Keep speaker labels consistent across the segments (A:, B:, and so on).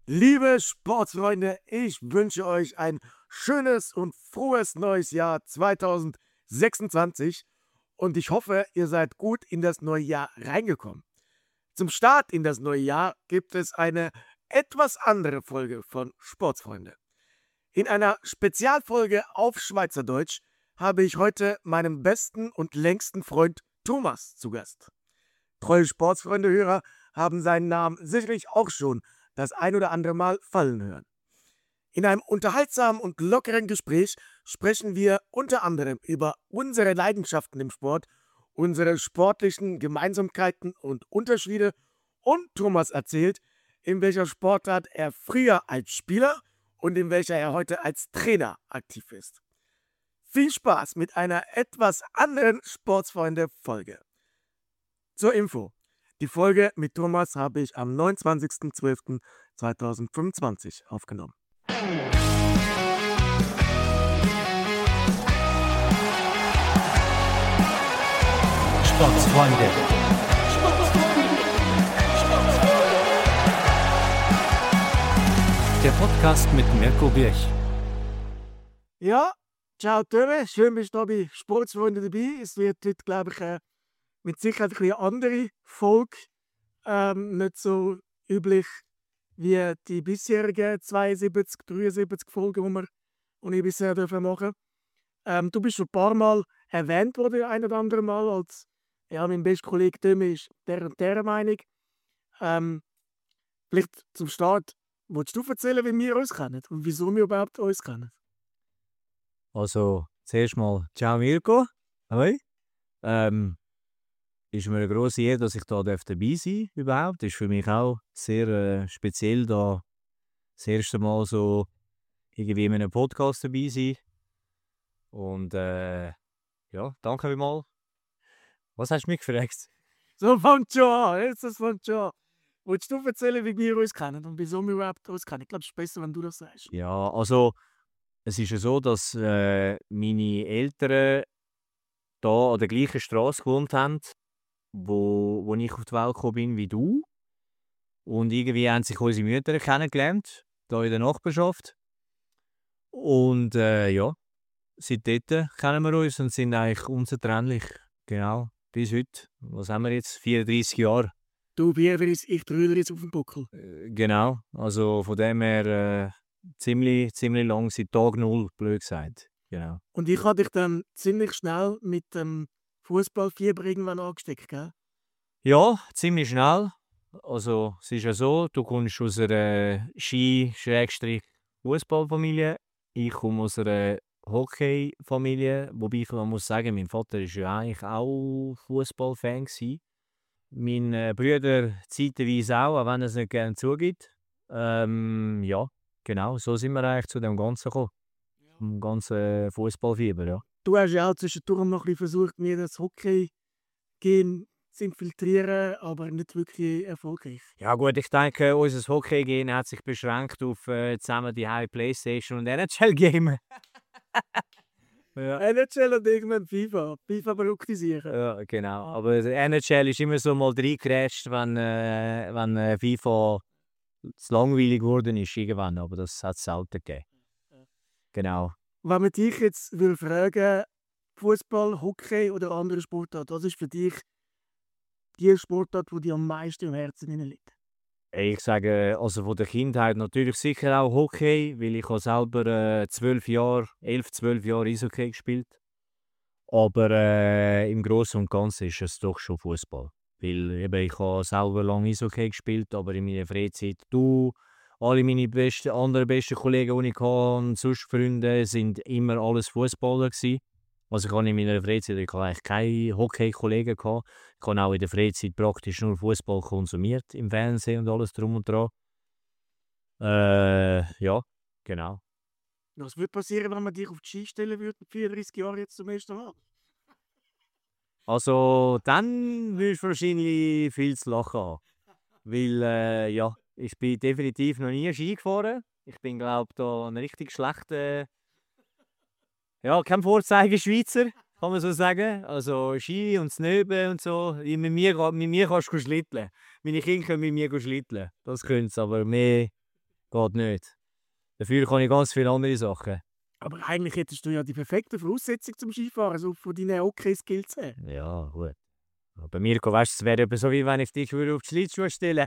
A: Liebe Sportsfreunde, ich wünsche euch ein schönes und frohes neues Jahr 2026 und ich hoffe, ihr seid gut in das neue Jahr reingekommen. Zum Start in das neue Jahr gibt es eine etwas andere Folge von Sportsfreunde. In einer Spezialfolge auf Schweizerdeutsch habe ich heute meinen besten und längsten Freund Thomas zu Gast. Treue Sportsfreunde-Hörer haben seinen Namen sicherlich auch schon das ein oder andere Mal fallen hören. In einem unterhaltsamen und lockeren Gespräch sprechen wir unter anderem über unsere Leidenschaften im Sport, unsere sportlichen Gemeinsamkeiten und Unterschiede und Thomas erzählt, in welcher Sportart er früher als Spieler und in welcher er heute als Trainer aktiv ist. Viel Spaß mit einer etwas anderen Sportsfreunde-Folge. Zur Info. Die Folge mit Thomas habe ich am 29.12.2025 aufgenommen.
B: Sportsfreunde. Der Podcast mit Mirko Birch.
A: Ja, ciao Töre, schön bist du bei Sportsfreunde dabei. Es wird heute, glaube ich, mit Sicherheit ein bisschen andere Folge. Nicht so üblich wie die bisherigen 72, 73 Folgen, die ich bisher machen durfte. Du bist schon ein paar Mal erwähnt worden, ein oder andere Mal, als mein bester Kollege Töme ist der und der Meinung. Vielleicht zum Start, willst du erzählen, wie wir uns kennen und wieso wir überhaupt uns kennen?
C: Also, zuerst mal ciao Mirko. Hoi. Ist mir eine grosse Ehre, dass ich da dabei sein darf überhaupt. Ist für mich auch sehr speziell, da das erste Mal so irgendwie in einem Podcast dabei sein. Und ja, danke vielmals. Was hast du mich gefragt?
A: So fängt schon an, das fängt schon an. Willst du erzählen, wie wir uns kennen und wieso wir überhaupt uns kennen? Ich glaube, es ist besser, wenn du das sagst.
C: Ja, also es ist ja so, dass meine Eltern da an der gleichen Straße gewohnt haben, wo ich auf die Welt gekommen bin wie du. Und irgendwie haben sich unsere Mütter kennengelernt, hier in der Nachbarschaft. Und ja, seitdem kennen wir uns und sind eigentlich unzertrennlich. Genau, bis heute. Was haben wir jetzt? 34 Jahre.
A: Du 34, ich 33 auf dem Buckel.
C: Genau, also von dem her ziemlich lang, seit Tag 0, blöd gesagt. Genau.
A: Und ich habe dich dann ziemlich schnell mit dem Fußballfieber irgendwann angesteckt, gell?
C: Ja, ziemlich schnell. Also es ist ja so, du kommst aus einer Ski-Fußballfamilie. Ich komme aus einer Hockey-Familie, wobei ich muss sagen, mein Vater war ja eigentlich auch Fußballfan gsi. Mein Bruder zeitweise auch wenn er es nicht gerne zugibt. Ja, genau, so sind wir eigentlich zu dem Ganzen gekommen. Dem ganzen Fußballfieber, ja.
A: Du hast ja auch zwischendurch noch ein bisschen versucht, mir das Hockey-Gen zu infiltrieren, aber nicht wirklich erfolgreich.
C: Ja gut, ich denke, unser Hockey-Gen hat sich beschränkt auf zusammen die Playstation und NHL-Gamen. Ja.
A: NHL und irgendwann FIFA. FIFA produktisieren.
C: Ja, genau. Aber NHL ist immer so mal reingecrasht, wenn FIFA zu langweilig geworden ist irgendwann, aber das hat es selten gegeben. Genau.
A: Wenn man dich jetzt will fragen, Fußball, Hockey oder andere Sportart, was ist für dich die Sportart, die dir am meisten im Herzen liegt?
C: Ich sage, also von der Kindheit natürlich sicher auch Hockey, weil ich habe selber 11, 12 Jahre Eishockey gespielt. Aber im Großen und Ganzen ist es doch schon Fußball. Weil eben, ich habe selber lange Eishockey gespielt, aber in meiner Freizeit, alle meine anderen besten Kollegen, die ich hatte, und sonst Freunde, sind immer alles Fußballer gewesen. Also ich habe in meiner Freizeit eigentlich keine Hockey-Kollegen gehabt. Ich habe auch in der Freizeit praktisch nur Fußball konsumiert, im Fernsehen und alles drum und dran. Ja, genau.
A: Was würde passieren, wenn man dich auf die Ski stellen würde, mit 34 Jahren jetzt zum ersten Mal?
C: Also dann würdest du wahrscheinlich viel zu lachen haben. Weil ja, ich bin definitiv noch nie Ski gefahren. Ich bin, glaube ich, da ein richtig schlechter, ja, kein Vorzeigeschweizer, kann man so sagen. Also Ski und Snöben und so. Mit mir kannst du schlitteln. Meine Kinder können mit mir schlitteln. Das können sie, aber mehr geht nicht. Dafür kann ich ganz viele andere Sachen.
A: Aber eigentlich hättest du ja die perfekte Voraussetzung zum Skifahren, so von deinen Hockey-Skills her.
C: Ja, gut. Bei mir, weißt du, es wäre eben so, wie wenn ich dich auf die Schlittschuhe stelle.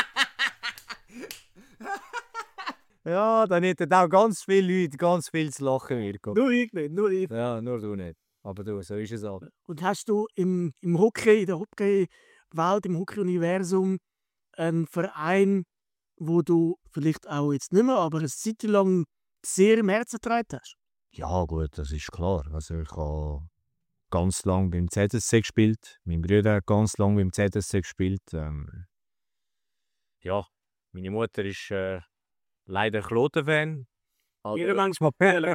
C: Ja, dann hätten auch ganz viele Leute ganz viel zu lachen, Mirko.
A: Nur ich nicht, nur ich.
C: Ja, nur du nicht. Aber du, so ist es halt.
A: Und hast du im Hockey, in der Hockey-Welt, im Hockey-Universum einen Verein, wo du vielleicht auch jetzt nicht mehr, aber eine Zeit lang sehr im Herzen getragen hast?
C: Ja, gut, das ist klar. Also ich habe ganz lange beim ZSC gespielt. Mein Bruder hat ganz lange beim ZSC gespielt. Ja, meine Mutter ist leider Kloten-Fan.
A: Mir manchmal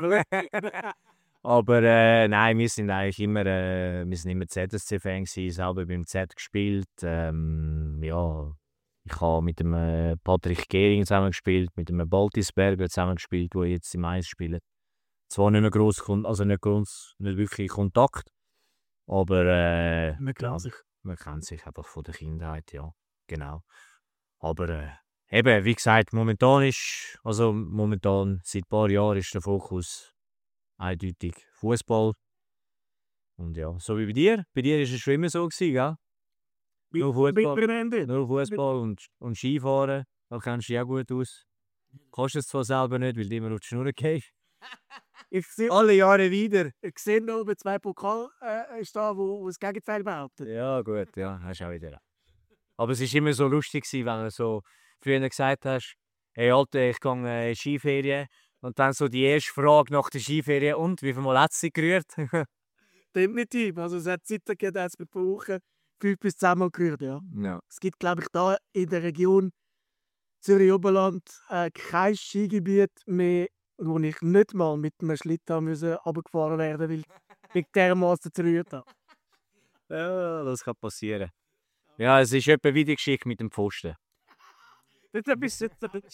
C: Aber nein, wir sind eigentlich immer, ZSC-Fan gewesen, selber beim Z gespielt. Ja, ich habe mit dem Patrick Gehring zusammen gespielt, mit dem Baltisberger zusammen gespielt, der jetzt im Eis spielt. Zwar nicht mehr gross, also nicht wirklich Kontakt, aber
A: man kennt sich.
C: man kennt sich einfach von der Kindheit, ja, genau. Aber eben, wie gesagt, momentan seit ein paar Jahren ist der Fokus eindeutig Fußball. Und ja, so wie bei dir. Bei dir war es schon immer so gewesen, gell? Nur Fußball, nur Fußball und Skifahren. Da kennst du dich auch gut aus. Kannst du es zwar selber nicht, weil du immer auf die Schnur gehst.
A: Ich sehe
C: Alle Jahre wieder.
A: Ich sehe noch oben 2 Pokal stehen, wo das Gegenteil behaupten.
C: Ja, gut, ja, hast du auch wieder. Aber es war immer so lustig, wenn du so früher gesagt hast, hey Alter, ich gehe Skiferien. Und dann so die erste Frage nach der Skiferien, und wie viel Mal hat es sich gerührt?
A: Definitiv. Also es hat Zeiten gegeben, da hat es pro Woche 5 bis 10 Mal gerührt, ja.
C: Ja.
A: Es gibt, glaube ich, da in der Region Zürich-Oberland kein Skigebiet mehr, wo ich nicht mal mit einem Schlitten runtergefahren werden musste, weil ich dermaßen gerührt habe.
C: Ja, das kann passieren. Ja, es ist etwa wie die Geschichte mit dem Pfosten.
A: Das ist ein bisschen...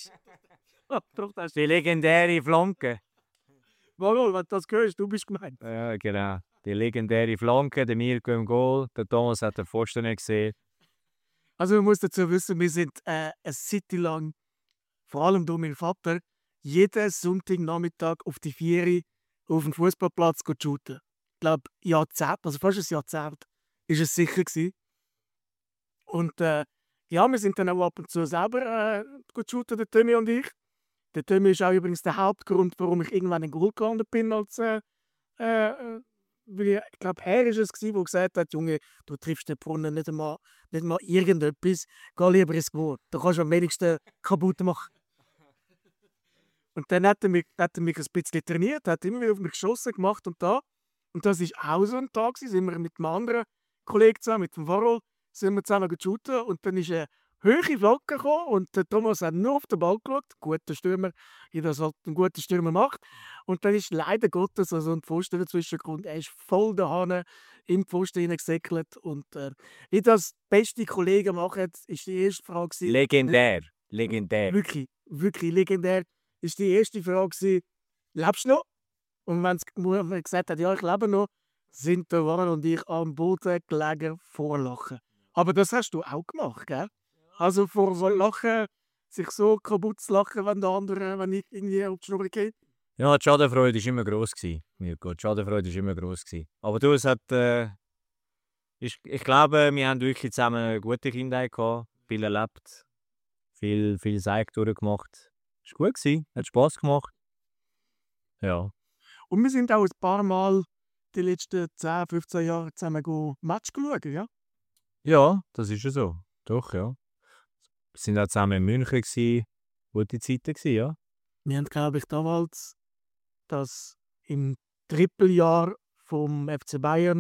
C: Die legendäre Flanke.
A: Warum, wenn du das hörst, du bist gemeint.
C: Ja, genau. Die legendäre Flanke, der Mirko im Goal. Der Thomas hat den Pfosten nicht gesehen.
A: Also man muss dazu wissen, wir sind eine Zeit lang, vor allem durch meinen Vater, jeden Sonntagnachmittag auf die 4 auf dem Fußballplatz shooten. Ich glaube, Jahrzehnt, also fast ein Jahrzehnt, ist es sicher gewesen. Und ja, wir sind dann auch ab und zu selber shooten, der Tommy und ich. Der Tommy ist auch übrigens der Hauptgrund, warum ich irgendwann in Goal gelandet bin. Ich glaube, er war es, der gesagt hat, Junge, du triffst den Brunnen nicht mal irgendetwas, geh lieber ins Goal. Da kannst du am wenigsten kaputt machen. Und dann hat er mich ein bisschen trainiert, hat immer wieder auf mich geschossen gemacht und da. Und das war auch so ein Tag, sind wir mit einem anderen Kollegen zusammen, mit dem Varol, sind wir zusammen geshootet und dann ist eine hohe Flagge gekommen und der Thomas hat nur auf den Ball geschaut, guter Stürmer, wie das halt ein guter Stürmer macht. Und dann ist leider Gottes so ein Pfosten dazwischen gekommen, er ist voll der Hahn im Pfosten hineingesäckelt und wie das beste Kollegen machen, ist die erste Frage gewesen,
C: Legendär. Legendär.
A: wirklich, wirklich legendär, ist die erste Frage gewesen, lebst du noch? Und wenn er gesagt hat, ja, ich lebe noch, sind der Warren und ich am Boden gelegen vor Lachen. Aber das hast du auch gemacht, gell? Also vor Lachen, sich so kaputt zu lachen, wenn ich irgendwie auf die Schnur gehe.
C: Ja, die Schadenfreude war immer gross, Mirko. Die Schadenfreude war immer gross. Aber du, ich glaube, wir haben wirklich zusammen eine gute Kindheit gehabt, viel erlebt, viel Seig durchgemacht. Es war gut, hat Spass gemacht. Ja.
A: Und wir sind auch ein paar Mal die letzten 10, 15 Jahre zusammen Match geschaut, ja?
C: Ja, das ist ja so. Doch, ja. Wir waren auch zusammen in München, gute Zeiten, ja.
A: Wir haben, glaube ich, damals das im Trippeljahr vom FC Bayern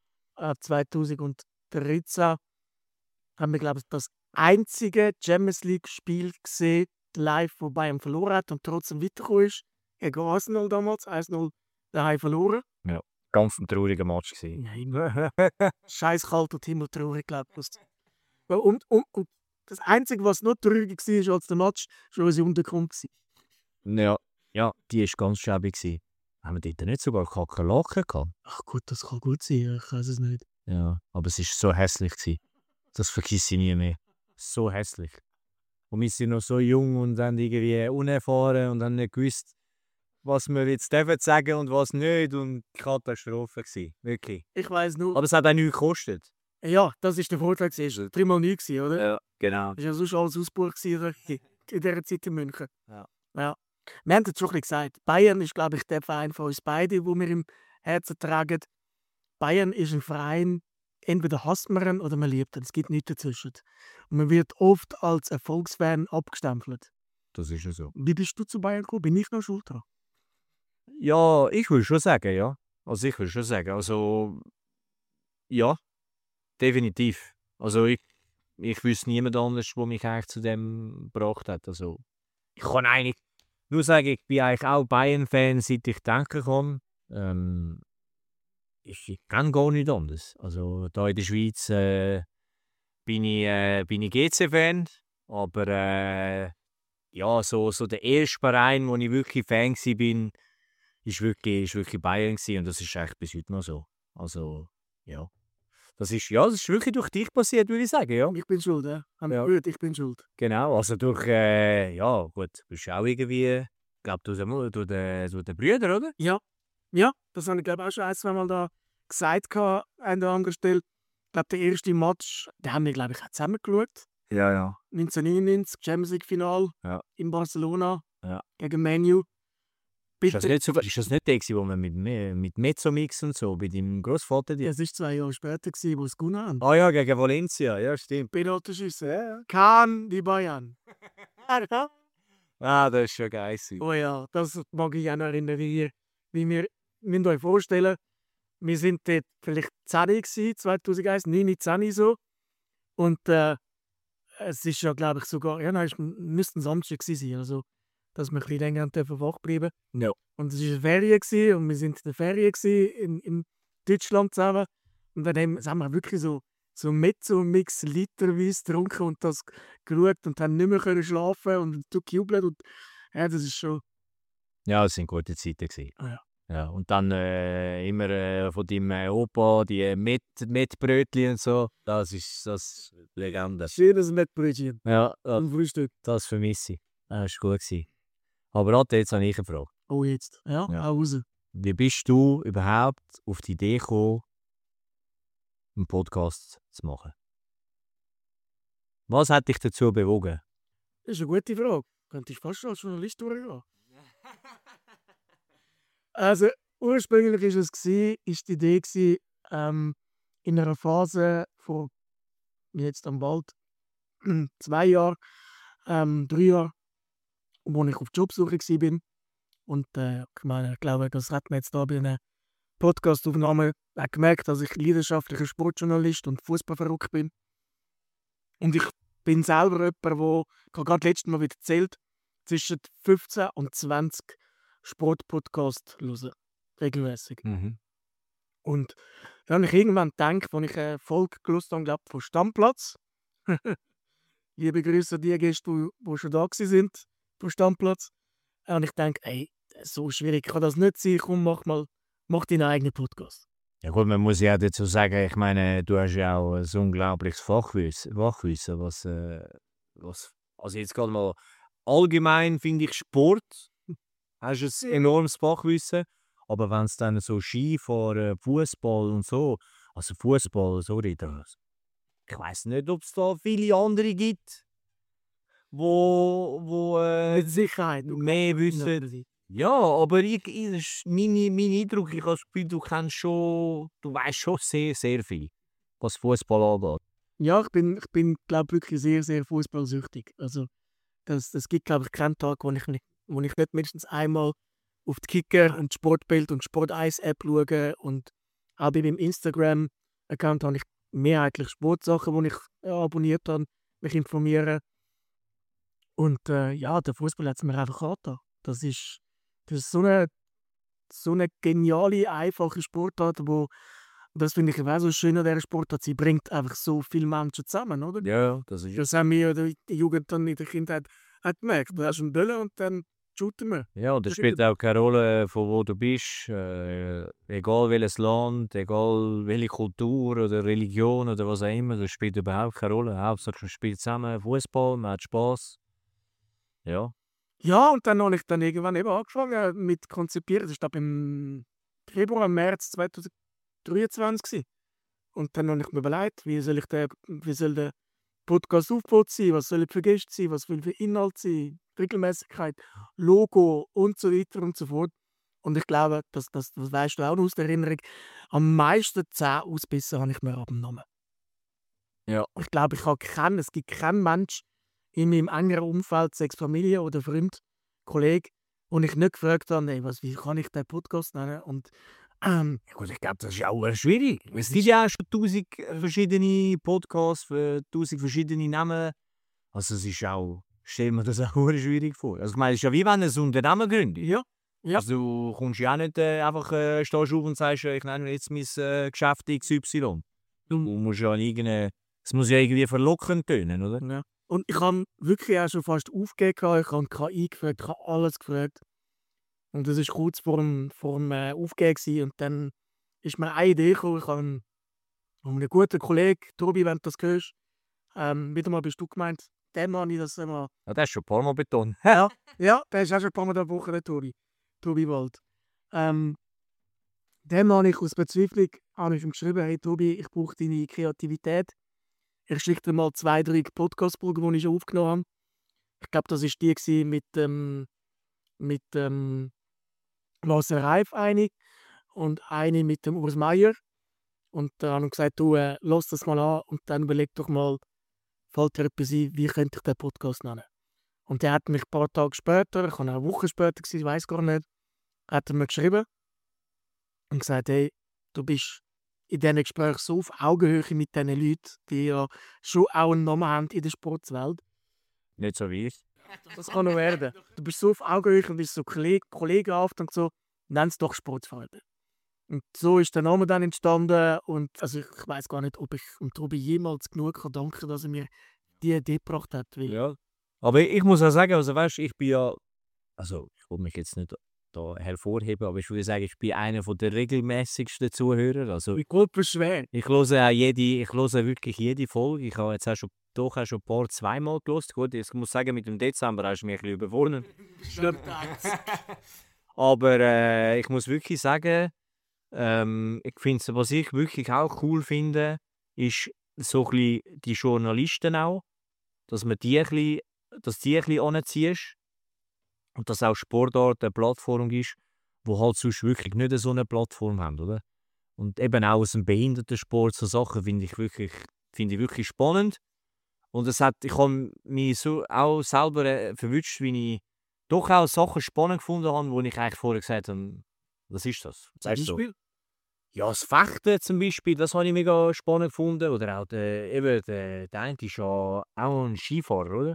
A: 2013 haben wir, glaube ich, das einzige Champions League-Spiel gesehen, live, wo Bayern verloren hat und trotzdem weitergekommen ist. Gegen Arsenal damals, 1-0 daheim verloren.
C: Ja, ganz ein trauriger Match gewesen.
A: Nein, scheiß kalt und himmeltraurig, glaube ich. Und das Einzige, was noch trauriger war als der Match, war unsere Unterkunft.
C: Ja, die war ganz schäbig. Haben wir dort nicht sogar Kakerlaken gehabt?
A: Ach gut, das kann gut sein, ich weiß es nicht.
C: Ja, aber es war so hässlich. Das vergesse ich nie mehr. So hässlich. Und wir sind noch so jung und dann irgendwie unerfahren und haben nicht gewusst, was wir jetzt dürfen sagen und was nicht. Und Katastrophe gewesen. Wirklich.
A: Ich weiss nur,
C: Aber es hat auch nichts gekostet.
A: ja, das ist der Vorteil gewesen. 3x9 gewesen, oder?
C: Ja, genau.
A: Das war ja sonst alles ausgebucht gewesen, in dieser Zeit in München.
C: Ja.
A: Ja. Wir haben es schon ein bisschen gesagt. Bayern ist, glaube ich, der Verein von uns beiden, wo wir im Herzen tragen. Bayern ist ein Verein, entweder hasst man ihn oder man liebt ihn. Es gibt nichts dazwischen. Und man wird oft als Erfolgsfan abgestempelt.
C: Das ist ja so.
A: Wie bist du zu Bayern gekommen? Bin ich noch schuld dran?
C: Ja, ich würde schon sagen, ja. Also, ja, definitiv. Also, ich wüsste niemand anders, der mich eigentlich zu dem gebracht hat. Also, ich kann eigentlich nur sagen, ich bin eigentlich auch Bayern-Fan, seit ich denken kann. Ich kann gar nicht anders. Also, da in der Schweiz bin ich GC-Fan, aber ja, so der erste Verein, wo ich wirklich Fan war, ist wirklich Bayern gewesen, und das ist eigentlich bis heute noch so. Also, ja. Das ist wirklich durch dich passiert, würde ich sagen, ja.
A: Ich bin schuld, ja. Haben wir
C: Ja.
A: gehört, ich bin schuld.
C: Genau, also durch, ja gut, du bist auch irgendwie, ich glaube, durch den Brüder, oder?
A: Ja, das habe ich glaube auch schon ein, zwei Mal da gesagt an der anderen Stelle. Ich glaube, der erste Match, den haben wir glaube ich auch zusammen geschaut.
C: Ja.
A: 1999, Champions League Final
C: Ja.
A: in Barcelona
C: Ja.
A: gegen Man U.
C: Ist das nicht der gewesen, wo wir mit Mezzomix und so, bei deinem Großvater?
A: Es war 2 Jahre später, wo es gewonnen haben.
C: Ah ja, gegen Valencia, ja stimmt.
A: Penaltyschüsse, ja. Kahn, die Bayern.
C: Ah, das ist schon geil.
A: Oh ja, das mag ich auch noch erinnern, wie wir müsst euch vorstellen, wir sind dort vielleicht 10 gewesen, 2001, 9, 10 so. Und es ist ja, glaube ich, sogar, ja, nein, es müsste ein Samstag gewesen sein, also, dass wir ein bisschen länger dürfen wach bleiben.
C: Ja.
A: Und es war eine Ferien gewesen, und wir sind in der Ferien gewesen, in Deutschland zusammen. Und dann haben wir wirklich so Mezzo-Mix literweise getrunken und das geschaut und haben nicht mehr können schlafen und gejubelt. Und ja, das ist schon.
C: Ja, das sind gute Zeiten gewesen.
A: Ah ja.
C: Ja, und dann immer von deinem Opa die Mettbrötchen und so. Das ist Legende.
A: Schönes Mettbrötchen
C: Ja,
A: am Frühstück.
C: das vermisse ich. Das war gut gewesen. Aber Ratte, jetzt habe ich eine Frage.
A: Oh, jetzt. Ja,
C: Ja.
A: auch raus.
C: Wie bist du überhaupt auf die Idee gekommen, einen Podcast zu machen? Was hat dich dazu bewogen?
A: Das ist eine gute Frage. Könnte ich fast schon als Journalist durchgehen. Also, ursprünglich ist die Idee in einer Phase von jetzt am bald 2 Jahren, 3 Jahren, wo ich auf Jobsuche war. Und ich glaube, das hat man jetzt da bei einer Podcastaufnahme auch gemerkt, dass ich leidenschaftlicher Sportjournalist und Fußballverrückt bin. Und ich bin selber jemand, der, ich habe gerade letztes Mal wieder gezählt, zwischen 15 und 20 Sportpodcasts hören. Regelmäßig. Und dann habe ich irgendwann gedacht, als ich eine Folge gehört habe, glaube von Stammplatz. Liebe Grüße an die Gäste, die schon da waren, von Stammplatz. Und ich denke, ey, so schwierig kann das nicht sein. Komm, mach deinen eigenen Podcast.
C: Ja gut, man muss ja dazu sagen, ich meine, du hast ja auch ein unglaubliches Fachwissen, also jetzt gerade mal allgemein finde ich Sport, hast du ein enormes Fachwissen, aber wenn es dann so Skifahren, Fußball und so, also Fußball, sorry, ich weiß nicht, ob es da viele andere gibt, wo
A: Mit Sicherheit.
C: mehr wissen. Ja, aber das ist mein Eindruck, ich habe das Gefühl, du weißt schon sehr, sehr viel, was Fußball angeht.
A: Ja, ich bin glaube wirklich sehr, sehr fußballsüchtig. Also, das gibt, glaube ich, keinen Tag, wo ich nicht mindestens einmal auf die Kicker und Sportbild und Sport1-App schaue. Und auch bei meinem Instagram-Account habe ich mehrheitlich Sportsachen, die ich abonniert habe, mich informieren. Und ja, der Fußball hat es mir einfach angetan. Das ist so eine geniale, einfache Sportart, wo, das finde ich auch so schön an dieser Sportart, sie bringt einfach so viele Menschen zusammen, oder?
C: Ja, das ist
A: Das haben wir in der Jugend dann in der Kindheit auch gemerkt. Du hast einen Böllen und dann shooten wir.
C: Ja, und es
A: Das
C: spielt auch keine Rolle, von wo du bist. Egal welches Land, egal welche Kultur oder Religion oder was auch immer, das spielt überhaupt keine Rolle. Hauptsache man spielt zusammen Fußball, man hat Spass. Ja.
A: Ja, und dann habe ich dann irgendwann eben angefangen mit konzipieren. Das war im Februar, März 2023 gewesen. Und dann habe ich mir überlegt, wie soll der Podcast aufgebaut sein, was soll für Gäste sein, was will für Inhalt sein, Regelmäßigkeit, Logo und so weiter und so fort. Und ich glaube, das weißt du auch noch aus der Erinnerung, am meisten Zähne ausbissen habe ich mir abgenommen.
C: Ja.
A: Ich glaube, es gibt keinen Mensch in meinem engeren Umfeld, sechs Familie oder Freund, Kollege, und ich nicht gefragt habe, hey, wie kann ich den Podcast nennen? Und
C: Gut, ich glaube, das ist auch schwierig. Es gibt ja auch schon 1000 verschiedene Podcasts, 1000 verschiedene Namen. Also es ist auch, stell mir das auch schwierig vor. Also ich meine, es ist ja wie wenn du ein Unternehmen gründest.
A: ja.
C: Also du kommst ja auch nicht einfach, stehst auf und sagst, ich nenne jetzt mein Geschäft XY. Du musst ja es muss ja irgendwie verlockend tönen, oder?
A: Ja. Und ich habe wirklich auch schon fast aufgegeben. Ich habe KI gefragt, ich habe alles gefragt. Und das war kurz vor dem Aufgeben gewesen. Und dann ist mir eine Idee gekommen. Ich habe einen guten Kollegen, Tobi, wenn du das hörst, wieder mal bist du gemeint, dem habe ich das einmal.
C: Ja, das ist schon ein paar Mal betont.
A: Ja, der ist auch schon ein paar Mal der Woche, der Tobi Wald. Dem habe ich aus Verzweiflung ihm geschrieben, hey Tobi, ich brauche deine Kreativität. Ich schicke dir mal 2, 3 Podcast-Folgen, die ich schon aufgenommen habe. Ich glaube, das war die gewesen mit Lasse Reif eine und eine mit dem Urs Meier. Und dann habe ich gesagt, du, lass das mal an und dann überleg doch mal, fällt dir etwas ein, wie könnte ich den Podcast nennen? Und der hat mich ein paar Tage später, ich kann auch eine Woche später gewesen, ich weiß gar nicht, hat er mir geschrieben und gesagt, hey, du bist in diesen Gesprächen so auf Augenhöhe mit diesen Leuten, die ja schon auch einen Namen haben in der Sportswelt.
C: Nicht so wie ich.
A: Das kann noch werden. Du bist so auf Augenhöhe und bist so kollegenhaft und so, nenn es doch Sportsfreunde. Und so ist der Name dann entstanden und also ich weiß gar nicht, ob ich Tobi jemals genug danken kann, dass er mir die Idee gebracht hat. Weil
C: Ja. Aber ich muss auch sagen, also weißt, ich bin ja, also ich will mich jetzt nicht da hervorheben, aber ich würde sagen, ich bin einer der regelmäßigsten Zuhörer. Also
A: wie gut schwer.
C: ich höre wirklich jede Folge. Ich habe jetzt auch schon ein paar zweimal gehört. Gut, ich muss sagen, mit dem Dezember hast du mich ein bisschen überwunden. Aber ich muss wirklich sagen, ich finde, was ich wirklich auch cool finde, ist so ein bisschen die Journalisten auch, dass die ein bisschen anziehst und dass auch Sportart eine Plattform ist, wo halt sonst wirklich nicht so eine Plattform haben, oder? Und eben auch aus dem Behindertensport, so Sachen finde ich wirklich spannend. Und ich habe mich so auch selber verwünscht, wie ich doch auch Sachen spannend gefunden habe, wo ich eigentlich vorher gesagt habe, was ist das? Weißt du so? Ja, das Fechten zum Beispiel, das habe ich mega spannend gefunden. Oder auch der eine ist ja auch ein Skifahrer, oder?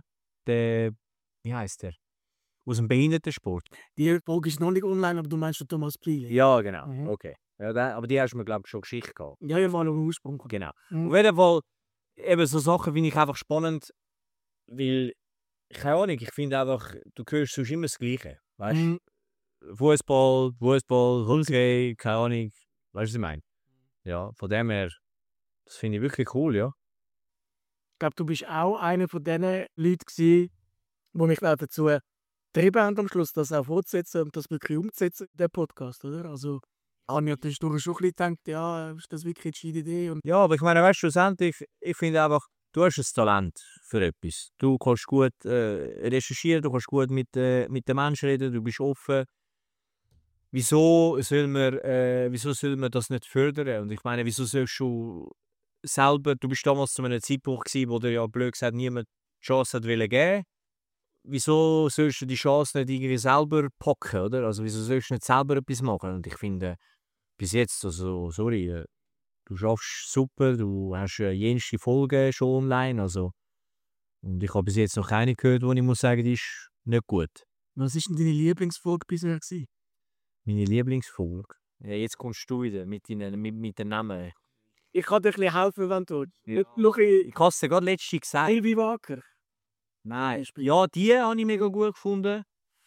C: Wie heisst der? Aus dem Behindertensport.
A: Die Folge ist noch nicht online, aber du meinst den Thomas Priele.
C: Ja, genau.
A: Mhm.
C: Okay. Ja, aber die hast du mir, glaube ich, schon Geschichte gehabt.
A: Ja, ich war noch im Ursprung.
C: Genau.
A: Mhm.
C: Auf jeden Fall, eben so Sachen finde ich einfach spannend, weil, keine Ahnung, ich finde einfach, du hörst sonst immer das Gleiche. Weißt du?
A: Mhm.
C: Fußball, Hockey, keine Ahnung. Weißt du, was ich meine? Ja, von dem her, das finde ich wirklich cool, ja.
A: Ich glaube, du bist auch einer von diesen Leuten gewesen, die mich auch dazu getrieben haben, am Schluss das auch fortzusetzen und das wirklich umzusetzen, den Podcast, oder? Also, Anja, du hast schon ein bisschen gedacht, ja, ist das wirklich eine Idee? Und
C: Ja, aber ich meine, weißt du, schlussendlich, ich finde einfach, du hast ein Talent für etwas. Du kannst gut recherchieren, du kannst gut mit den Menschen reden, du bist offen. Wieso soll man das nicht fördern? Und ich meine, wieso sollst du selber, du bist damals zu einem Zeitpunkt gewesen, wo dir ja blöd gesagt niemand die Chance hat geben wollte. Wieso sollst du die Chance nicht irgendwie selber packen, oder? Also wieso sollst du nicht selber etwas machen? Und ich finde, bis jetzt, also sorry, du schaffst super, du hast jenste Folgen schon online, also und ich habe bis jetzt noch keine gehört, wo ich muss sagen, die ist nicht gut.
A: was war denn deine Lieblingsfolge bisher gewesen?
C: Meine Lieblingsfolge? Ja, jetzt kommst du wieder mit den Namen.
A: Ich kann dir ein bisschen helfen, wenn du
C: Ja.
A: noch
C: Ich habe es dir gerade letztens gesagt.
A: Silvi Wacker.
C: Nein.
A: Beispiel.
C: Ja, die habe ich mega gut gefunden.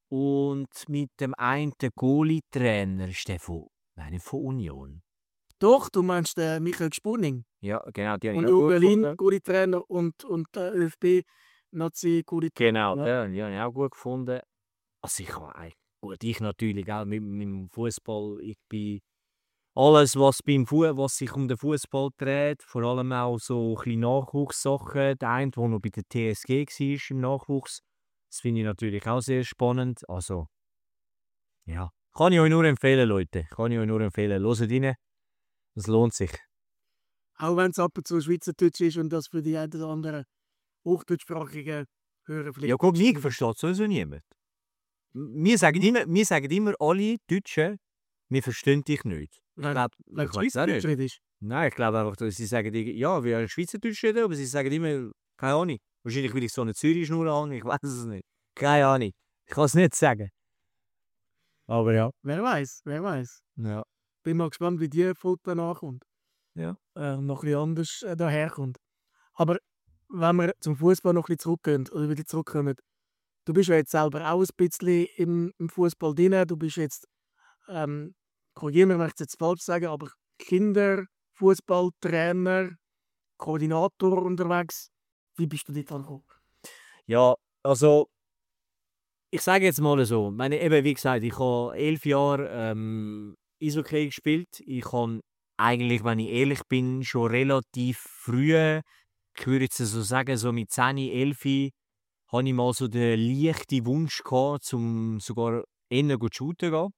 C: Und mit dem einen Goalie-Trainer ist der von Union.
D: Doch, du meinst den Michael Gspunning.
C: Ja, genau, die habe ich
D: Und
C: auch
D: auch
C: gut
D: Berlin,
C: gefunden.
D: gute Trainer und der ÖFB-Nazi, gute
C: Genau,
D: Ja.
C: die habe ich auch gut gefunden. Also ich habe eigentlich, gut, ich natürlich auch mit dem Fußball. Ich bin alles, was sich um den Fußball dreht, vor allem auch so ein bisschen Nachwuchssachen. Der eine, der noch bei der TSG war im Nachwuchs, das finde ich natürlich auch sehr spannend. Also, ja, kann ich euch nur empfehlen, Leute. Kann ich euch nur empfehlen. Hört rein, es lohnt sich.
D: Auch wenn es ab und zu Schweizerdeutsch ist und das für die einen oder anderen hochdeutschsprachigen Hörer vielleicht.
C: Ja, guck, mich versteht sowieso niemand. Wir sagen immer alle Deutschen, wir verstehen dich nicht. Ich
D: Wenn
C: glaube,
D: wenn
C: ich weiß auch
D: Schweizerdeutsch
C: nicht.
D: redest.
C: Nein, ich glaube einfach, dass sie sagen, ja, wir haben Schweizerdeutsch reden, aber sie sagen immer, keine Ahnung. Wahrscheinlich, weil ich so eine Zürich-Schnur habe, ich weiß es nicht. Keine Ahnung. Ich kann es nicht sagen. Aber ja.
D: Wer weiß, wer weiß.
C: Ja.
D: Bin mal gespannt, wie die Folge danach kommt.
C: Ja.
D: Noch ein bisschen anders daherkommt. Aber wenn wir zum Fußball noch ein bisschen zurückgehen oder wieder zurückkommen, du bist ja jetzt selber auch ein bisschen im Fußball drin. Du bist jetzt, korrigiere mich, wenn ich es jetzt falsch sage, aber Kinderfußballtrainer, Koordinator unterwegs. Wie bist du dort angekommen?
C: Ja, also, ich sage jetzt mal so, meine, eben, wie gesagt, ich habe 11 Jahre Eishockey gespielt. Ich habe eigentlich, wenn ich ehrlich bin, schon relativ früh, ich würde jetzt so sagen, so mit 10, 11, hatte ich mal so den leichten Wunsch gehabt, zum sogar eher gut shooten gehen.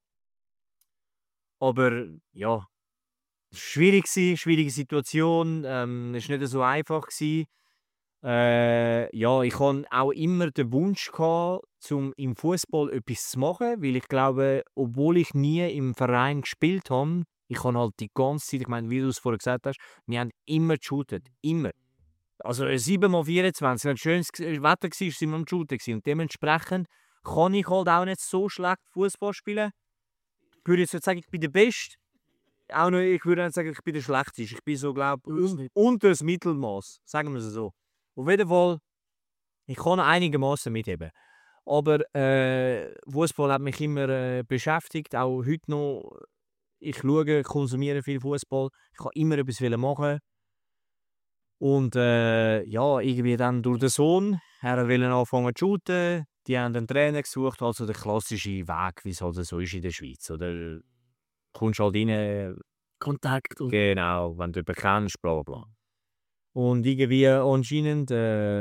C: Aber ja, schwierige Situation, es war nicht so einfach gewesen. Ja, ich hatte auch immer den Wunsch gehabt, im Fußball etwas zu machen, weil ich glaube, obwohl ich nie im Verein gespielt habe, ich habe halt die ganze Zeit, ich meine, wie du es vorher gesagt hast, wir haben immer geshootet, immer. Also 7x24, wenn schönes Wetter war, sind wir am Shooten gewesen. Und dementsprechend kann ich halt auch nicht so schlecht Fußball spielen. Ich würde jetzt nicht sagen, ich bin der Beste. Auch nicht, ich würde nicht sagen, ich bin der Schlechteste. Ich bin so, glaube ich, unter das Mittelmaß, sagen wir es so. Auf jeden Fall, ich kann einigermaßen mitheben. Aber Fußball hat mich immer beschäftigt, auch heute noch. Ich schaue, konsumiere viel Fußball. Ich kann immer etwas machen. Und ja, irgendwie dann durch den Sohn, er wollte anfangen zu shooten. Die haben einen Trainer gesucht, also der klassische Weg, wie es halt so ist in der Schweiz. Oder du kommst halt rein,
D: Kontakt. Und
C: genau, wenn du jemanden kennst, bla bla bla. Und irgendwie anscheinend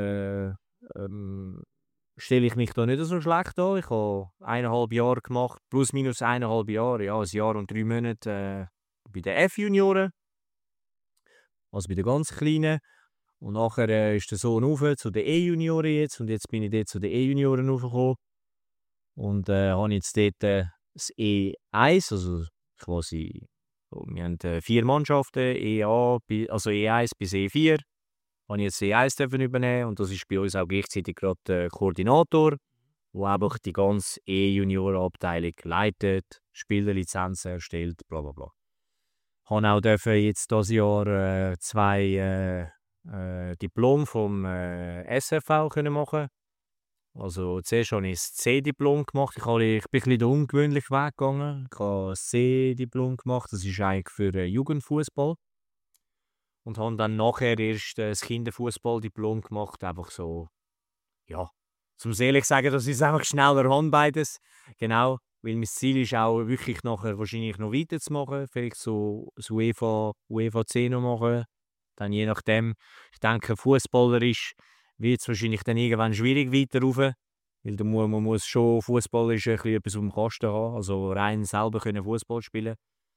C: stelle ich mich da nicht so schlecht an. Ich habe 1,5 Jahre gemacht, plus minus 1,5 Jahre, ja, 1 Jahr und 3 Monate bei den F-Junioren, also bei den ganz Kleinen. Und nachher ist der Sohn rauf zu den E-Junioren jetzt und jetzt bin ich dort zu den E-Junioren raufgekommen. Und habe jetzt dort das E1, also quasi, wir haben 4 Mannschaften, EA, also E1 bis E4. Habe ich jetzt E1 übernehmen und das ist bei uns auch gleichzeitig gerade der Koordinator, der einfach die ganze E-Junioren-Abteilung leitet, Spielerlizenzen erstellt, bla bla bla. Ich durfte auch jetzt dieses Jahr 2 Diplom vom SFV machen. Also zuerst habe ich das C-Diplom gemacht. Ich bin ein bisschen den ungewöhnlichen Weg gegangen. Ich habe das C-Diplom gemacht. Das ist eigentlich für Jugendfußball. Und habe dann nachher erst das Kinderfußball-Diplom gemacht. Einfach so, ja, zum ehrlich sagen, das ist einfach schneller Hand beides. Genau, weil mein Ziel ist auch wirklich nachher wahrscheinlich noch weiterzumachen. Vielleicht so das UEFA 10 noch machen. Dann je nachdem, ich denke, fußballerisch wird es wahrscheinlich dann irgendwann schwierig weiter rauf. Weil man muss schon fußballerisch etwas auf dem Kasten haben. Also rein selber können Fußball spielen.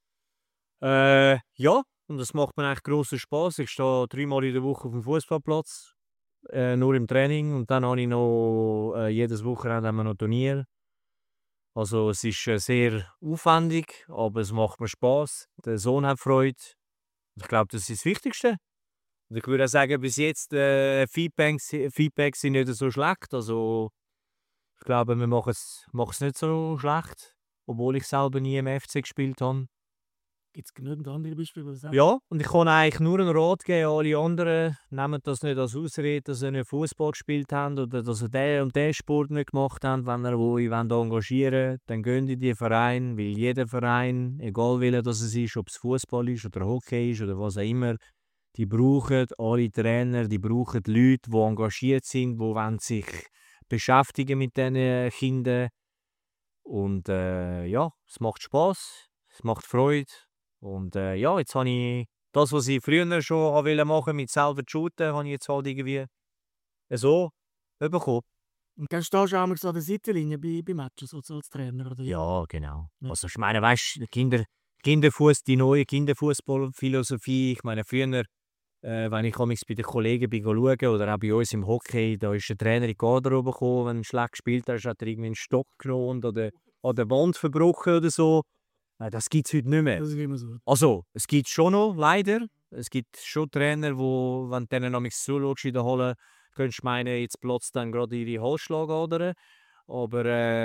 C: Ja, und das macht mir eigentlich grossen Spass. Ich stehe 3-mal in der Woche auf dem Fußballplatz, nur im Training. Und dann habe ich noch jedes Wochenende haben wir noch Turnier. Also es ist sehr aufwendig, aber es macht mir Spass. Der Sohn hat Freude. Ich glaube, das ist das Wichtigste. Und ich würde auch sagen, bis jetzt Feedbacks sind nicht so schlecht. Also ich glaube, wir machen es nicht so schlecht, obwohl ich selber nie im FC gespielt habe.
D: Gibt es genügend andere Beispiele, die das auch
C: Ja, und ich kann eigentlich nur einen Rat geben, alle anderen nehmen das nicht als Ausrede, dass sie nicht Fußball gespielt haben oder dass sie den und den Sport nicht gemacht haben. Wenn ihr euch engagieren wollt, dann geht in die Verein, weil jeder Verein, egal welcher das es ist, ob es Fußball ist oder Hockey ist oder was auch immer, die brauchen alle Trainer, die brauchen Leute, die engagiert sind, die wollen sich beschäftigen mit diesen Kindern. Und ja, es macht Spass, es macht Freude. Und ja, jetzt habe ich das, was ich früher schon machen wollte, mit selber shooten, habe ich jetzt halt irgendwie so bekommen.
D: Und dann stehst du auch mal so an der Seitenlinie bei Matches so als Trainer, oder wie?
C: Ja, genau.
D: Ja.
C: Also ich meine, weißt du, die neue Kinderfußballphilosophie, ich meine, früher, wenn ich bei den Kollegen bin schauen oder auch bei uns im Hockey, da ist der Trainer in die Garderobe gekommen, wenn er schlecht gespielt hat, hat er irgendwie einen Stock genommen oder an der Wand verbrochen oder so. Das gibt es heute nicht mehr.
D: Das ist immer so.
C: Also, es gibt schon noch, leider. Es gibt schon Trainer, wo, wenn du denen noch zuschaust in der Halle, könntest du meinen, jetzt platzt dann gerade ihre Halsschlagader. Aber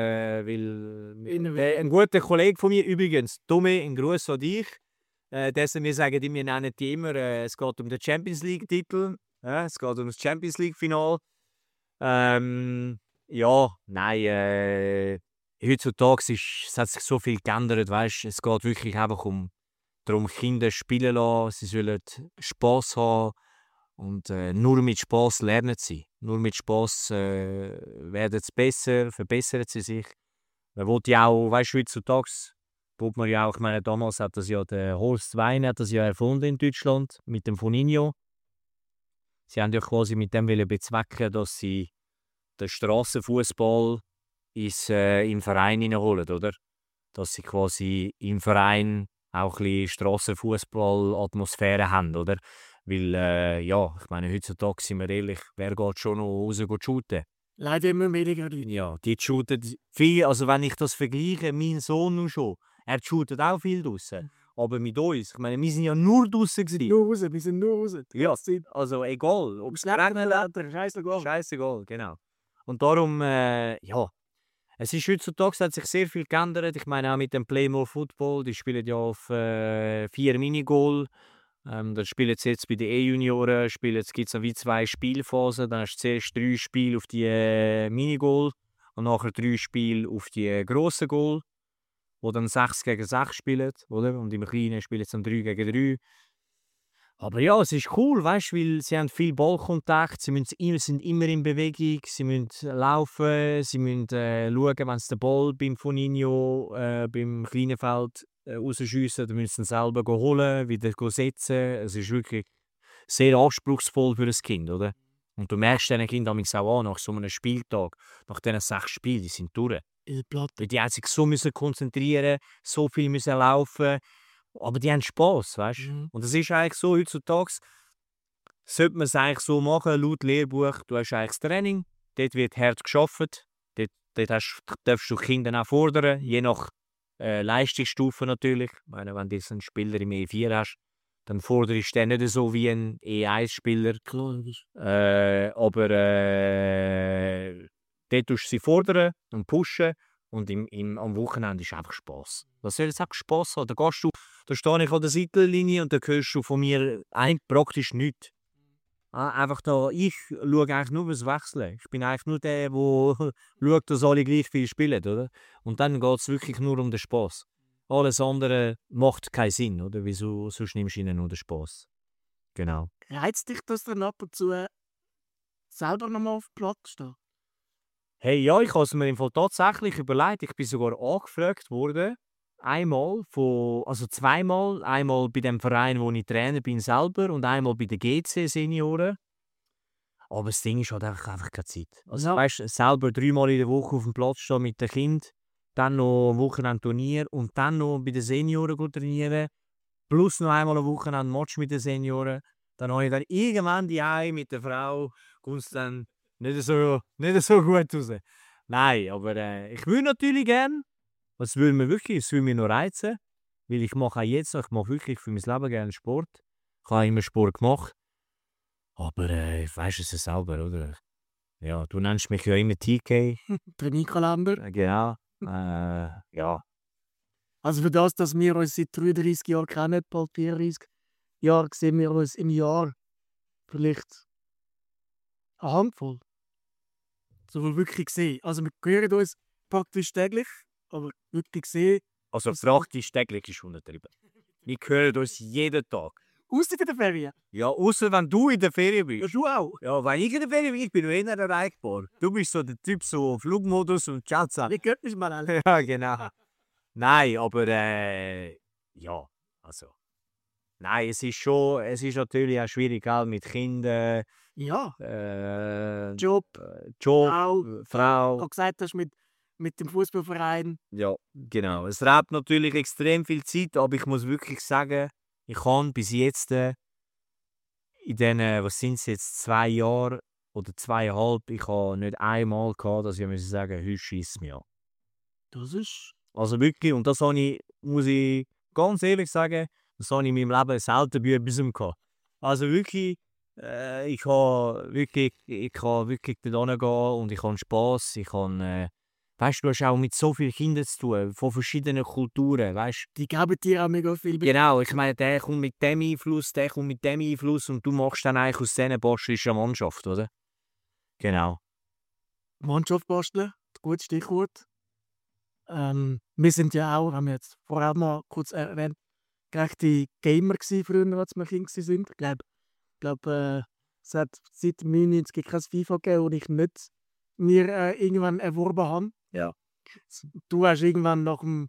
C: ein guter Kollege von mir übrigens, Tommy, ein Gruß an dich. Dessen wir sagen, wir nennen die immer, es geht um den Champions League-Titel. Es geht um das Champions League-Final. Ja, nein, heutzutage es hat sich so viel geändert, weißt? Es geht wirklich einfach darum, Kinder spielen lassen, sie sollen Spass haben und nur mit Spass lernen sie. Nur mit Spass werden sie besser, verbessern sie sich. Man will ja auch, weißt du, heutzutage will man ja auch, ich meine, damals hat das ja der Horst Wein hat das ja erfunden in Deutschland mit dem Foninho. Sie haben ja quasi mit dem bezwecken, dass sie den Strassenfußball im Verein hineinholen, oder? Dass sie quasi im Verein auch ein bisschen Strassenfußball-Atmosphäre haben, oder? Weil, ja, ich meine, heutzutage sind wir ehrlich, wer geht schon noch raus shooten?
D: Leider immer weniger Leute.
C: Ja, die shooten viel, also wenn ich das vergleiche, mein Sohn nun schon, er shootet auch viel draussen. Aber mit uns, ich meine, wir sind ja nur draussen gewesen.
D: Nur raus, wir sind nur raus.
C: Ja, also egal, ob es geregnet hat,
D: Scheißegal.
C: scheißegal, genau. Und darum, ja, es ist heutzutage, hat sich sehr viel geändert. Ich meine auch mit dem Play More Football, die spielen ja auf 4 Minigol. Da spielen sie jetzt bei den E-Junioren, gibt es noch wie 2 Spielphasen. Dann hast du zuerst 3 Spiele auf die Minigol und nachher 3 Spiele auf die grossen Goal, wo dann 6 gegen 6 spielen, oder? Und im Kleinen spielen sie dann 3 gegen 3. Aber ja, es ist cool, weißt du, weil sie haben viel Ballkontakt, sie sind immer in Bewegung, sie müssen laufen, sie müssen schauen, wenn sie den Ball beim Foninho beim kleinen Feld rausschiessen, dann müssen sie selber holen, wieder setzen. Es ist wirklich sehr anspruchsvoll für ein Kind, oder? Und du merkst diesen Kindern auch an, nach so einem Spieltag, nach diesen 6 Spielen, die sind durch. Weil die haben sich so müssen konzentrieren, so viel müssen laufen. Aber die haben Spass, weißt du?
D: Mhm.
C: Und das ist eigentlich so, heutzutage sollte man es eigentlich so machen, laut Lehrbuch, du hast eigentlich das Training, dort wird hart gearbeitet, dort darfst du Kinder auch fordern, je nach Leistungsstufe natürlich. Ich meine, wenn du einen Spieler im E4 hast, dann forderst du den nicht so wie ein E1-Spieler.
D: Klar, logisch.
C: Aber dort tust du sie fordern und pushen. Und am Wochenende ist einfach Spass. Was soll jetzt auch Spass haben? Da stehe ich an der Seitenlinie und da hörst du von mir praktisch nichts. Einfach da, ich schaue eigentlich nur das Wechseln. Ich bin eigentlich nur der, der schaut, dass alle gleich viel spielen, oder? Und dann geht es wirklich nur um den Spass. Alles andere macht keinen Sinn, oder? Wieso sonst nimmst du ihnen nur den Spass? Genau.
D: Reizt dich das dann ab und zu selber nochmal auf dem Platz zu stehen?
C: Hey, ja, ich habe es mir im Fall tatsächlich überlegt. Ich bin sogar angefragt worden. Zweimal. Einmal bei dem Verein, wo ich Trainer bin selber und einmal bei den GC-Senioren. Aber das Ding ist halt einfach keine Zeit. Also,
D: Ja.
C: weißt du, selber 3-mal in der Woche auf dem Platz stehen mit dem Kind, dann noch ein Wochenende Turnier und dann noch bei den Senioren trainieren, plus noch einmal ein Wochenende Match mit den Senioren. Dann habe ich dann irgendwann die Ei mit der Frau, kommt es dann nicht so gut raus. Nein, aber ich würde natürlich gerne. Es würde mir noch reizen. Weil ich mache auch jetzt noch, ich mache wirklich für mein Leben gerne Sport. Ich habe immer Sport gemacht. Aber ich weiss es ja selber, oder? Ja, du nennst mich ja immer TK.
D: Trainierkalender.
C: Genau. Ja.
D: Also für das, dass wir uns seit 33 Jahren kennen, bald 34 Jahre, sehen wir uns im Jahr vielleicht eine Handvoll. So viel wirklich gesehen. Also wir hören uns praktisch täglich, aber wirklich gesehen.
C: Also
D: Das-
C: praktisch täglich ist untertrieben. Wir hören uns jeden Tag.
D: Ausser in der Ferien.
C: Ja, außer wenn du in der Ferien
D: Ja,
C: bist.
D: du auch.
C: Ja, wenn ich in der Ferien bin, ich bin noch eher erreichbar. Du bist so der Typ, so Flugmodus und Chat.
D: Wie geht es mal alle?
C: Ja, genau. Nein, aber ja, also. Nein, es ist natürlich auch schwierig, gell, mit Kindern,
D: Ja,
C: Job,
D: Job, Frau.
C: Frau.
D: Du gesagt hast, mit dem Fußballverein.
C: Ja, genau. Es raubt natürlich extrem viel Zeit, aber ich muss wirklich sagen, ich habe bis jetzt in diesen, was sind es jetzt, 2 Jahre oder 2,5, ich habe nicht einmal gehabt, dass ich muss sagen, heute schiess mir an.
D: Das ist.
C: Also wirklich, und das habe ich, muss ich ganz ehrlich sagen, das habe ich in meinem Leben selten bei etwas gehabt. Also wirklich, ich kann wirklich dort hingehen und ich habe Spass. Weißt du, du hast auch mit so vielen Kindern zu tun, von verschiedenen Kulturen, weißt
D: Die geben dir auch mega viel.
C: Genau, ich meine, der kommt mit dem Einfluss, der kommt mit dem Einfluss und du machst dann eigentlich aus diesen Bastelst eine Mannschaft, oder? Genau.
D: Mannschaft basteln, gutes Stichwort. Wir sind ja auch, haben wir jetzt vorher mal kurz erwähnt, gerechte Gamer gewesen, früher, als wir Kinder waren. Ich glaube, es hat seit 99 kein FIFA gegeben, und ich nicht mir irgendwann erworben habe.
C: Ja.
D: Du hast irgendwann nach dem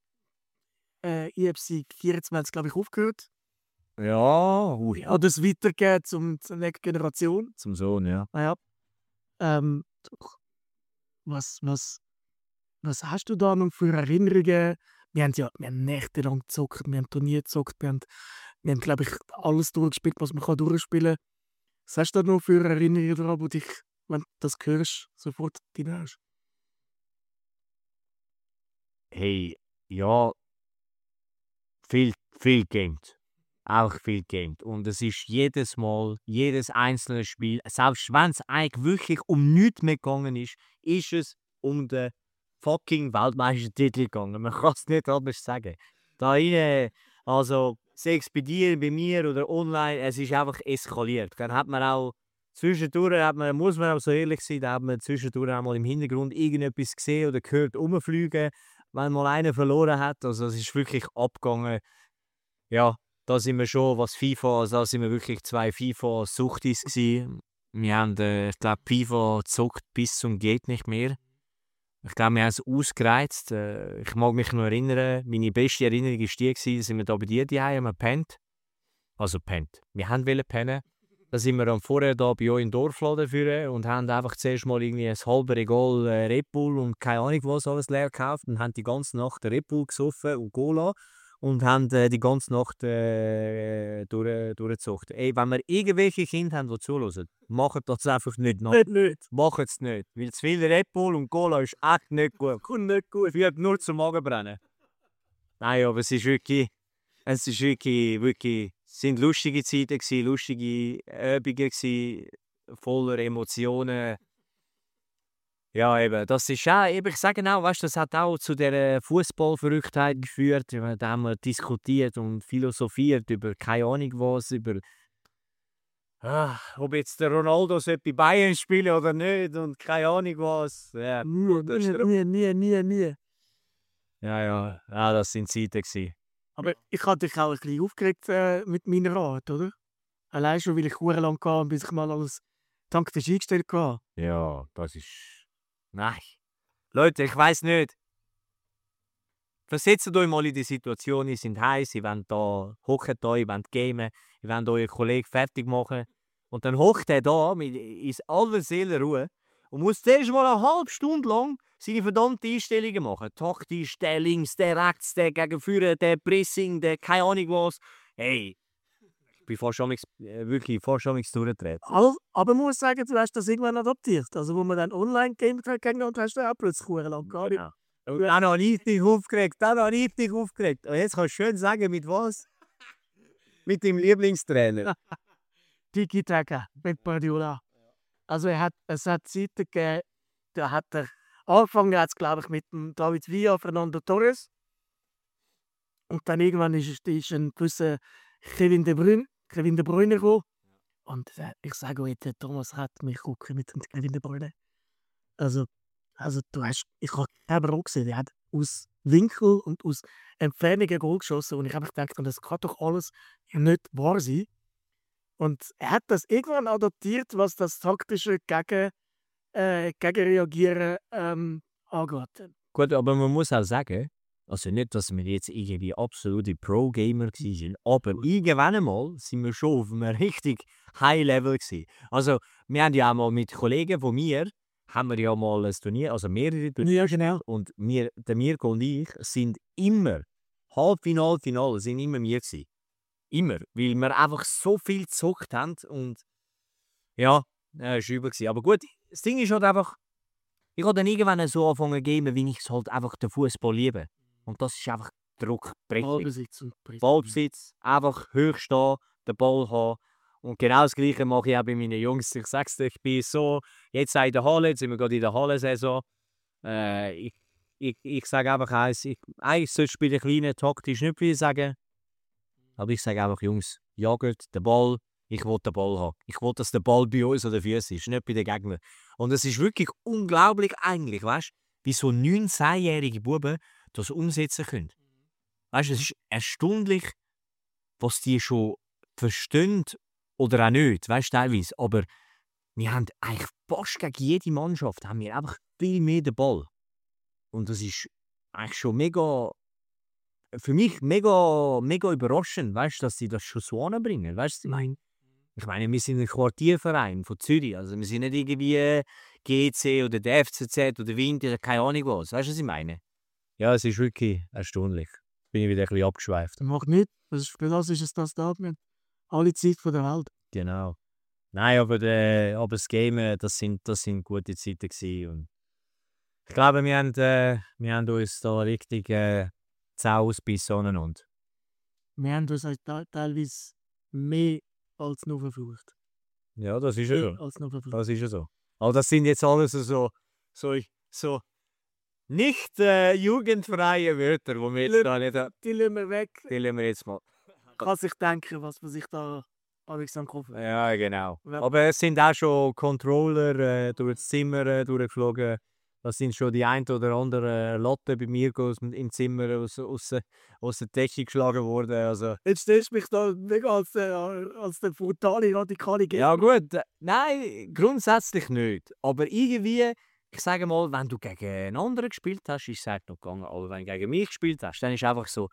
D: IFC 24, glaube ich, aufgehört.
C: Ja, ui.
D: Oder es weitergegeben zur nächsten Generation.
C: Zum Sohn, ja.
D: Ja. Was hast du da noch für Erinnerungen? Wir haben nächtelang gezockt, wir haben Turnier gezockt, wir haben, glaube ich, alles durchgespielt, was man durchspielen kann. Was hast du da noch für Erinnerungen daran, wo dich, wenn du das hörst, sofort drin hast?
C: Hey, ja, viel gamed. Auch viel gamed. Und es ist jedes Mal, jedes einzelne Spiel, selbst wenn es eigentlich wirklich um nichts mehr gegangen ist es um den fucking Weltmeistertitel gegangen. Man kann es nicht anders sagen. Da rein, also das Expedieren bei mir oder online, es ist einfach eskaliert. Dann hat man auch zwischendurch, muss man auch so ehrlich sein, da hat man zwischendurch auch mal im Hintergrund irgendetwas gesehen oder gehört rumfliegen, wenn mal einer verloren hat. Also es ist wirklich abgegangen. Ja, da sind wir schon, was FIFA, also da sind wir wirklich 2 FIFA-Suchtis gsi. Wir haben, ich glaube, FIFA gezockt bis zum geht nicht mehr. Ich glaube, wir haben es ausgereizt. Ich mag mich noch erinnern, meine beste Erinnerung war die, dass wir da bei dir daheim haben gepennt. Also gepennt. Wir wollten pennen. Da sind wir vorher da bei euch im Dorfladen führen und haben einfach zuerst mal irgendwie ein halbes Regal Red Bull und keine Ahnung was alles leer gekauft und haben die ganze Nacht Red Bull gesoffen und Cola und haben die ganze Nacht durchgezogen. Ey, wenn wir irgendwelche Kinder haben, die zuhören, macht das einfach nicht nach.
D: Nicht.
C: Macht es nicht. Weil zu viel Red Bull und Cola ist echt nicht gut.
D: Kommt nicht gut.
C: Führt nur zum Magenbrennen. Nein, aber es ist wirklich, es sind lustige Zeiten gewesen, lustige Übungen gewesen, voller Emotionen. Ja, eben, das ist auch, eben, ich sage auch, weißt, das hat auch zu der Fußballverrücktheit geführt. Da haben wir diskutiert und philosophiert über keine Ahnung was, über ob jetzt der Ronaldo bei Bayern spielen oder nicht und keine Ahnung was. Ja,
D: Nie.
C: ja, das sind Zeiten gewesen.
D: Aber ich habe dich auch ein bisschen aufgeregt mit meiner Art, oder? Allein schon, weil ich sehr lang kam, bis ich mal alles taktisch eingestellt habe.
C: Ja, das ist. Nein. Leute, ich weiß nicht. Versetzt euch mal in die Situation, ihr seid heiß, ihr wollt da hocken, ihr wollt gamen, ihr wollt euren Kollegen fertig machen. Und dann hockt er da mit in aller Seelenruhe und muss zuerst mal eine halbe Stunde lang seine verdammten Einstellungen machen. Taktisch, der links, der rechts, der gegenführen, der Pressing, der keine Ahnung was. Hey, ich bin wirklich fast durchgedreht.
D: Aber man muss sagen, du hast das irgendwann adaptiert. Also, wo man dann online gamet hat gegeneinander, hast du auch plötzlich sehr lang gar nicht.
C: Genau. Und dann habe ich dich aufgeregt. Und jetzt kannst du schön sagen, mit was? Mit dem Lieblingstrainer.
D: Tiki-Taka mit Guardiola. Also es hat Zeiten gegeben, da hat er angefangen, glaube ich, mit dem David Villa, Fernando Torres. Und dann irgendwann ist ein gewisser Kevin De Bruyne gekommen. Und ich sage euch, der Thomas hat mich gucken mit dem Kevin De Bruyne. Also ich habe keinen Bro gesehen. Der hat aus Winkel und aus Entfernung ein Goal geschossen. Und ich habe gedacht, das kann doch alles nicht wahr sein. Und er hat das irgendwann adaptiert, was das taktische Gegenreagieren angeht.
C: Gut, aber man muss auch sagen, also nicht, dass wir jetzt irgendwie absolute Pro-Gamer waren, aber irgendwann einmal sind wir schon auf einem richtig High-Level gewesen. Also wir haben ja auch mal mit Kollegen von mir, haben wir ja mal ein Turnier, also mehrere Turniere.
D: Ja, genau.
C: Und der Mirko und ich sind immer, Halbfinale, Finale, sind immer wir gewesen. Immer, weil wir einfach so viel gezockt haben und ja, es war übel gewesen. Aber gut, das Ding ist halt einfach, ich habe dann irgendwann so angefangen zu gamen, wie ich es halt einfach den Fußball liebe. Und das ist einfach Druckprägung.
D: Ballbesitz und Pressing.
C: Ballbesitz, einfach hoch stehen, den Ball haben. Und genau das Gleiche mache ich auch bei meinen Jungs. Ich sage es dir, ich bin so, jetzt in der Halle, jetzt sind wir gerade in der Halle-Saison. Ich sage einfach eins, eigentlich sollte ich bei den Kleinen taktisch nicht viel sagen. Aber ich sage einfach, Jungs, jagt den Ball, ich will den Ball haben. Ich will, dass der Ball bei uns an den Füßen ist, nicht bei den Gegnern. Und es ist wirklich unglaublich eigentlich, weißt du, wie so 9-10-jährige Buben das umsetzen können. Weißt du, es ist erstaunlich, was die schon verstehen oder auch nicht, weißt du, teilweise. Aber wir haben eigentlich fast gegen jede Mannschaft haben wir einfach viel mehr den Ball. Und das ist eigentlich schon mega, für mich mega überraschend, weißt du, dass sie das schon so anbringen. Weißt du, ich meine, wir sind ein Quartierverein von Zürich. Also wir sind nicht irgendwie GC oder der FCZ oder Wind oder keine Ahnung was. Weißt du, was ich meine? Ja, es ist wirklich erstaunlich. Bin ich wieder ein bisschen abgeschweift.
D: Macht nicht. Für das ist es das da. Wir haben alle Zeit der Welt.
C: Genau. Nein, aber das Game, das sind gute Zeiten gewesen. Und ich glaube, wir haben uns da richtig Zau ausbissen aneinander.
D: Wir haben uns halt teilweise mehr als nur verflucht.
C: Ja, das ist ja so.
D: Als nur verflucht.
C: Das ist ja so. Aber das sind jetzt alles so nicht jugendfreie Wörter, die wir jetzt da nicht haben.
D: Die lassen wir weg.
C: Die lassen wir jetzt mal.
D: Kann sich denken, was man sich da alles am Kopf hat.
C: Ja, genau.
D: Ja.
C: Aber es sind auch schon Controller durch das Zimmer durchgeflogen. Das sind schon die ein oder andere Latte bei mir im Zimmer aus der Decke geschlagen worden. Also.
D: Jetzt stellst du mich da mega als der brutale, radikale Gegner.
C: Ja gut, nein, grundsätzlich nicht. Aber irgendwie, ich sage mal, wenn du gegen einen anderen gespielt hast, ist es halt noch gegangen. Aber wenn du gegen mich gespielt hast, dann ist einfach so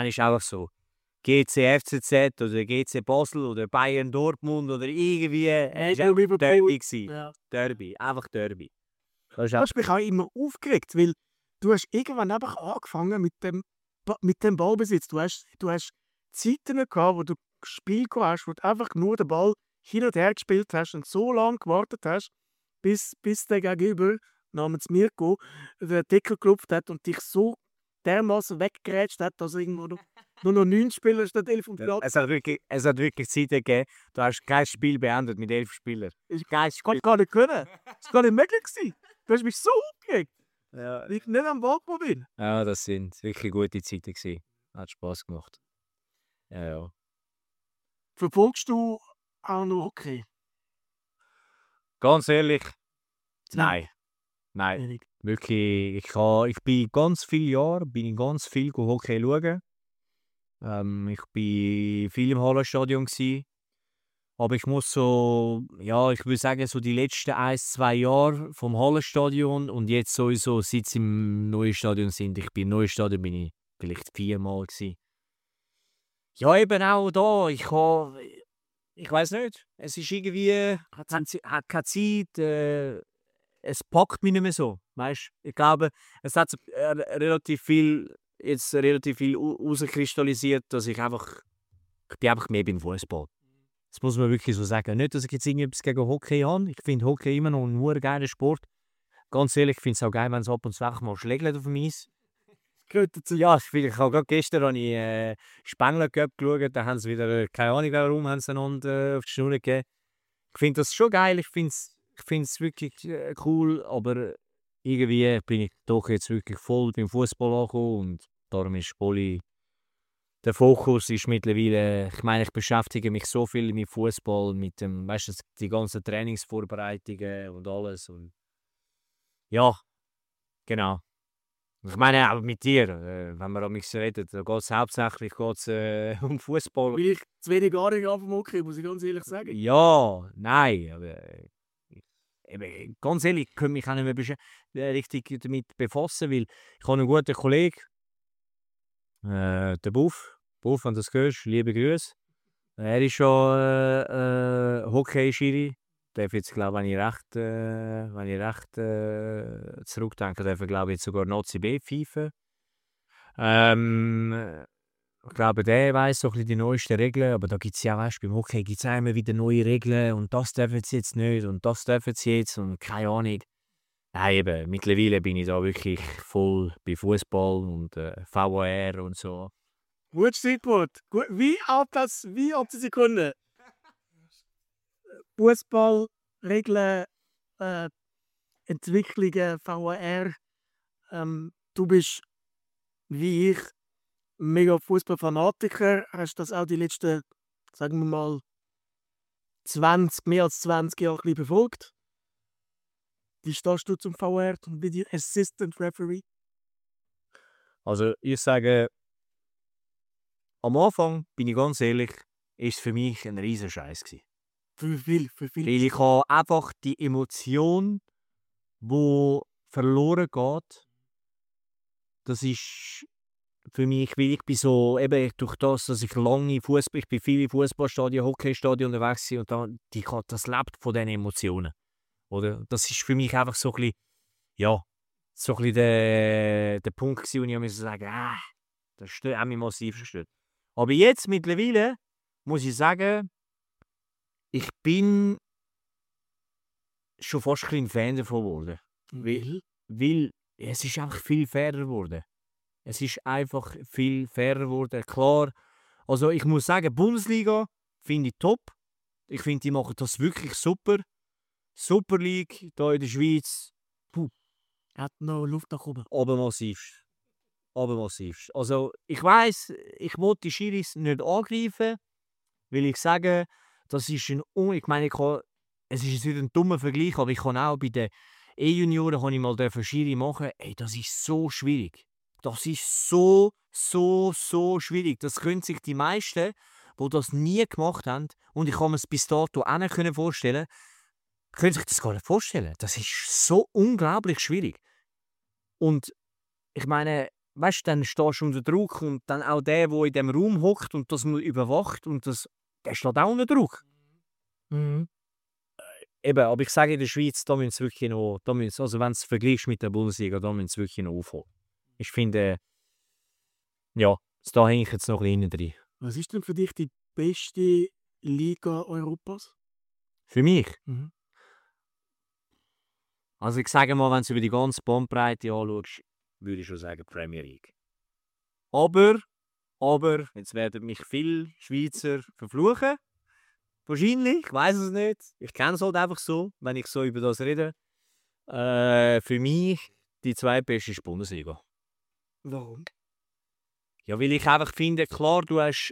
C: GC FCZ oder GC Basel oder Bayern Dortmund oder irgendwie. Es war einfach Derby gewesen.
D: Ja.
C: Derby, einfach Derby. Das ist
D: Du hast mich auch immer aufgeregt, weil du hast irgendwann einfach angefangen mit dem Ballbesitz. Du hast Zeiten gehabt, wo du Spiel hast, wo du einfach nur den Ball hin und her gespielt hast und so lange gewartet hast, bis der Gegenüber namens Mirko den Deckel geklopft hat und dich so dermaßen weggerätscht hat, dass irgendwo nur noch 9 Spieler statt 11 auf dem Platz.
C: Es hat wirklich Zeiten gegeben, du hast kein Spiel beendet mit 11 Spielern.
D: Ich kann gar nicht können. Das war gar nicht möglich gewesen. Du hast mich so aufgeregt,
C: Ja.
D: weil ich nicht am Ball bin.
C: Ja, das sind wirklich gute Zeiten gewesen. Hat Spaß gemacht. Ja.
D: Verfolgst du auch noch Hockey?
C: Ganz ehrlich,
D: Nein.
C: nein.
D: Wenig.
C: Wirklich, ich bin ganz viele Jahre ganz viel Hockey schauen. Ich bin viel im Hallenstadion gsi. Aber ich muss ich würde sagen, so die letzten 1-2 Jahre vom Hallenstadion und jetzt sowieso, seit sie im neuen Stadion sind. Im neuen Stadion bin ich vielleicht 4-mal gsi. Ja, eben auch da. Ich weiß nicht. Es ist irgendwie, hat keine Zeit. Es packt mich nicht mehr so. Weißt? Ich glaube, es hat relativ viel herauskristallisiert, dass ich bin einfach mehr beim Fußball. Das muss man wirklich so sagen. Nicht, dass ich jetzt irgendetwas gegen Hockey habe. Ich finde Hockey immer noch ein nur geiler Sport. Ganz ehrlich, ich finde es auch geil, wenn es ab und zu mal schlägt auf dem Eis.
D: Gehört dazu.
C: Ja, ich habe gerade gestern Spengler Cup geschaut. Da haben sie wieder, keine Ahnung warum, haben sie einander auf die Schnur gegeben. Ich finde das schon geil. Ich finde es wirklich cool. Aber irgendwie bin ich doch jetzt wirklich voll beim Fußball angekommen. Und darum ist Poli der Fokus ist mittlerweile, ich meine, ich beschäftige mich so viel mit Fußball, mit dem, weißt du, die ganzen Trainingsvorbereitungen und alles. Und ja, genau. Ich meine, auch mit dir, wenn wir an mich reden, da geht es hauptsächlich um Fußball.
D: Weil ich zu wenig Ahnung habe vom Hockey, muss ich ganz ehrlich sagen.
C: Ja, nein, aber ganz ehrlich, ich könnte mich auch nicht mehr richtig damit befassen, weil ich habe einen guten Kollegen, der Buff, wenn du das hörst, liebe Grüße. Er ist schon Hockey-Schiri. Darf jetzt, glaube ich, wenn ich recht zurückdenke, darf er, glaube ich, jetzt sogar Nazi B pfeifen. Ich glaube, der weiss so ein bisschen die neuesten Regeln, aber da gibt es ja, weißt du, beim Hockey gibt es immer wieder neue Regeln und das dürfen sie jetzt nicht und das dürfen sie jetzt und keine Ahnung. Nein, eben, mittlerweile bin ich da wirklich voll bei Fußball und VAR und so.
D: Gutes Stichwort. Wie ab die Sekunde? Fußball, Regeln, Entwicklungen, VAR. Du bist, wie ich, mega Fußballfanatiker. Hast das auch die letzten, sagen wir mal, mehr als 20 Jahre ein bisschen befolgt? Wie stehst du zum VR, zum Video Assistant Referee?
C: Also ich sage, am Anfang, bin ich ganz ehrlich, ist es für mich ein riesen Scheiß gewesen.
D: Für viel.
C: Weil ich habe einfach die Emotion, die verloren geht, das ist für mich, weil ich bin so, eben durch das, dass ich bin viel in Fußballstadien, Hockeystadien unterwegs war und das lebt von diesen Emotionen. Oder? Das ist für mich einfach so ein bisschen, ja, so ein bisschen der Punkt gewesen, wo ich sagen musste, das hat mich massiv verstört. Aber jetzt mittlerweile muss ich sagen, ich bin schon fast ein bisschen Fan davon geworden. Weil es ist einfach viel fairer geworden. Es ist einfach viel fairer geworden. Klar, also ich muss sagen, Bundesliga finde ich top. Ich finde, die machen das wirklich super. Super League hier in der Schweiz.
D: Hat noch Luft nach oben.
C: Aber massivst. Also ich weiss, ich will die Schiris nicht angreifen, weil ich sage, das ist ich meine, es ist jetzt nicht ein dummer Vergleich, aber ich kann auch bei den E-Junioren mal Schiri machen. Ey, das ist so schwierig. Das ist so schwierig. Das können sich die meisten, die das nie gemacht haben, und ich kann mir es bis dato auch nicht vorstellen, können sich das gar nicht vorstellen. Das ist so unglaublich schwierig. Und ich meine, weißt du, dann stehst du unter Druck und dann auch der in dem Raum hockt und das überwacht und der steht auch unter Druck.
D: Mhm.
C: Eben, aber ich sage in der Schweiz, da müssen sie wirklich noch, also wenn du es vergleichst mit der Bundesliga, da müssen sie wirklich noch aufholen. Ich finde, ja, da hänge ich jetzt noch ein bisschen drin.
D: Was ist denn für dich die beste Liga Europas?
C: Für mich?
D: Mhm.
C: Also ich sage mal, wenn du über die ganze Bandbreite anschaust, würde ich schon sagen Premier League. Aber, jetzt werden mich viele Schweizer verfluchen. Wahrscheinlich, ich weiß es nicht. Ich kenne es halt einfach so, wenn ich so über das rede. Für mich die zweitbeste ist die Bundesliga.
D: Warum?
C: Ja, weil ich einfach finde, klar, du hast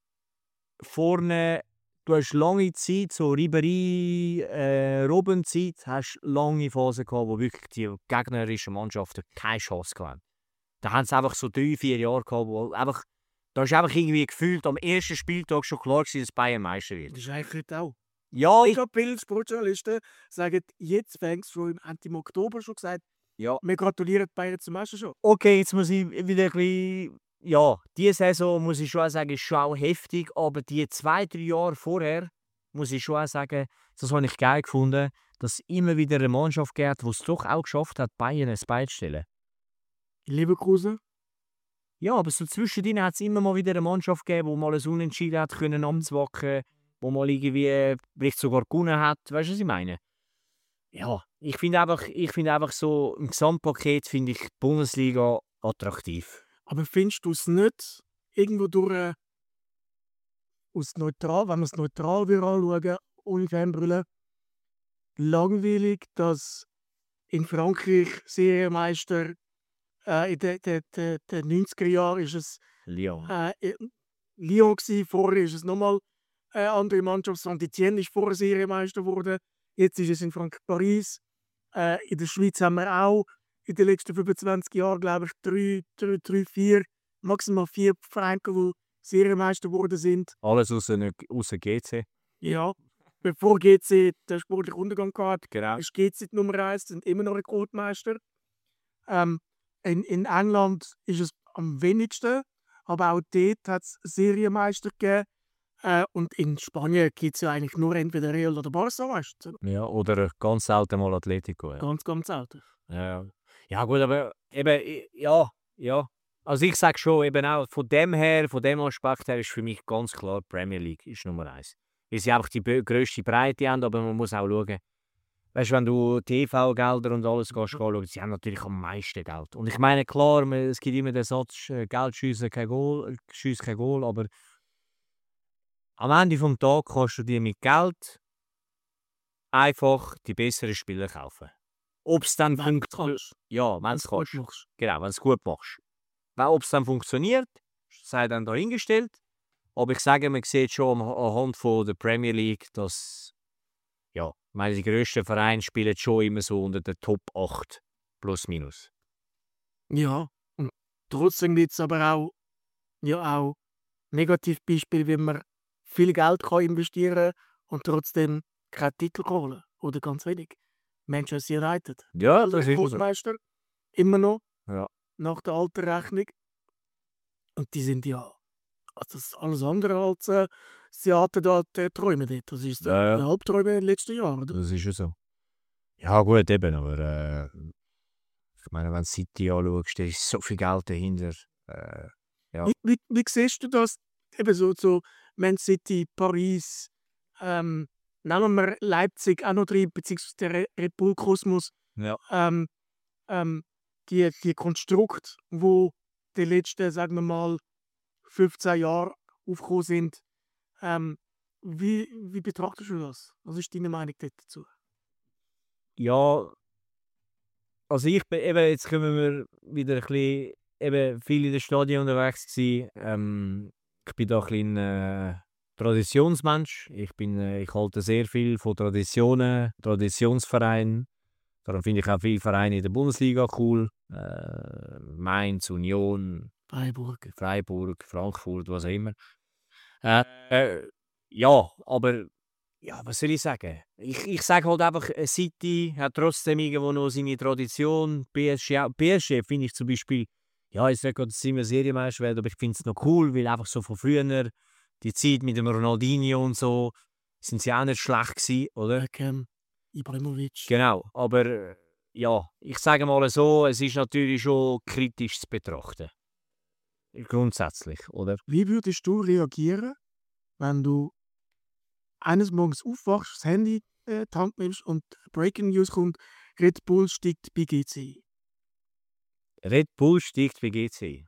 C: lange Zeit, so Ribéry, Robben-Zeit, hast lange Phasen gehabt, wo wirklich die gegnerischen Mannschaften keine Chance hatten. Da haben es einfach so 3-4 Jahre gehabt, wo einfach, da ist einfach irgendwie gefühlt am ersten Spieltag schon klar gewesen, dass Bayern Meister wird.
D: Das ist eigentlich heute auch.
C: Ja,
D: Ich habe viele Sportjournalisten sagen, jetzt fängt es schon im Oktober schon gesagt,
C: ja.
D: Wir gratulieren Bayern zum Meister schon.
C: Okay, jetzt muss ich wieder ein bisschen, ja, diese Saison muss ich schon auch sagen, ist schon auch heftig, aber die 2-3 Jahre vorher muss ich schon auch sagen, das habe ich geil gefunden, dass es immer wieder eine Mannschaft gibt, die es doch auch geschafft hat, Bayern ein Bein zu stellen.
D: Leverkusen?
C: Ja, aber so zwischendrin hat es immer mal wieder eine Mannschaft gegeben, die mal ein Unentschieden hat können amtswacken, wo mal irgendwie vielleicht sogar gewonnen hat. Weißt du, was ich meine? Ja, ich finde einfach so, im Gesamtpaket finde ich die Bundesliga attraktiv.
D: Aber findest du es nicht irgendwo durch wenn man es neutral anschauen, ohne Fanbrille, langweilig, dass in Frankreich Serienmeister in den 90er Jahren ist es
C: Lyon.
D: Lyon gewesen, vorher ist es nochmal eine andere Mannschaft. Saint-Étienne ist vorher Serienmeister geworden. Jetzt ist es in Frankreich Paris. In der Schweiz haben wir auch in den letzten 25 Jahren, glaube ich, 4, maximal 4 Vereine, die Serienmeister geworden sind.
C: Alles außer GC.
D: Ja, bevor GC den sportlichen Untergang hatte,
C: Genau.
D: ist GC die Nummer 1, sind immer noch Rekordmeister. In England ist es am wenigsten, aber auch dort hat es Serienmeister gegeben. Und in Spanien gibt es ja eigentlich nur entweder Real oder Barca, weißt du?
C: Ja, oder ganz selten mal Atletico. Ja.
D: Ganz selten.
C: Ja gut, aber eben, ja. Also ich sage schon, eben auch von dem Aspekt her ist für mich ganz klar, Premier League ist Nummer 1. Weil sie einfach die grösste Breite haben, aber man muss auch schauen, weißt du, wenn du TV-Gelder und alles gehst anschauen, sie haben natürlich am meisten Geld. Und ich meine, klar, es gibt immer den Satz, Geld schiessen kein Goal, aber am Ende des Tages kannst du dir mit Geld einfach die besseren Spieler kaufen. Ob es dann funktioniert. Ja, wenn du es
D: gut
C: kannst.
D: machst.
C: Genau, wenn du es gut machst. Ob es dann funktioniert, sei dann dahingestellt. Aber ich sage, man sieht schon anhand von der Premier League, dass ich meine, die grössten Vereine spielen schon immer so unter den Top 8 plus minus.
D: Ja, und trotzdem gibt es aber auch Negativbeispiele, wie man viel Geld kann investieren und trotzdem keinen Titel holen. Oder ganz wenig. Manchester United.
C: Ja, das ist so.
D: Rekordmeister. Immer noch.
C: Ja.
D: Nach der alten Rechnung. Und die sind das ist alles andere als Theater da, der Träume dort. Das ist
C: Ja.
D: der Halbträume in den letzten Jahren. Oder?
C: Das ist ja so. Ja gut, eben, aber ich meine, wenn du City anschaust, da ist so viel Geld dahinter. Ja.
D: Wie siehst du das? Eben so Man City, Paris, nehmen wir Leipzig auch noch drin, beziehungsweise der Red Bull Kosmos.
C: Ja.
D: Die Konstrukte, die die letzten, sagen wir mal, 15 Jahre aufgekommen sind. Wie betrachtest du das? Was ist deine Meinung dazu?
C: Ja, also ich bin eben, jetzt kommen wir wieder ein bisschen, eben viel in den Stadien unterwegs gewesen. Ich bin da ein bisschen Traditionsmensch. Ich halte sehr viel von Traditionen, Traditionsvereinen. Darum finde ich auch viele Vereine in der Bundesliga cool. Mainz, Union, Freiburg, Frankfurt, was auch immer. Ja, aber ja, was soll ich sagen? Ich sage halt einfach, City hat trotzdem irgendwo noch seine Tradition. PSG finde ich zum Beispiel, ja, ich sage gerade, dass sie immer Serienmeister werden, aber ich finde es noch cool, weil einfach so von früher, die Zeit mit dem Ronaldinho und so, sind sie auch nicht schlecht gewesen, oder?
D: Ibrahimovic.
C: Genau, aber ja, ich sage mal so, es ist natürlich schon kritisch zu betrachten. Grundsätzlich, oder?
D: Wie würdest du reagieren, wenn du eines Morgens aufwachst, das Handy in die Hand nimmst und Breaking News kommt, Red Bull steigt bei GC?
C: Red Bull steigt bei GC.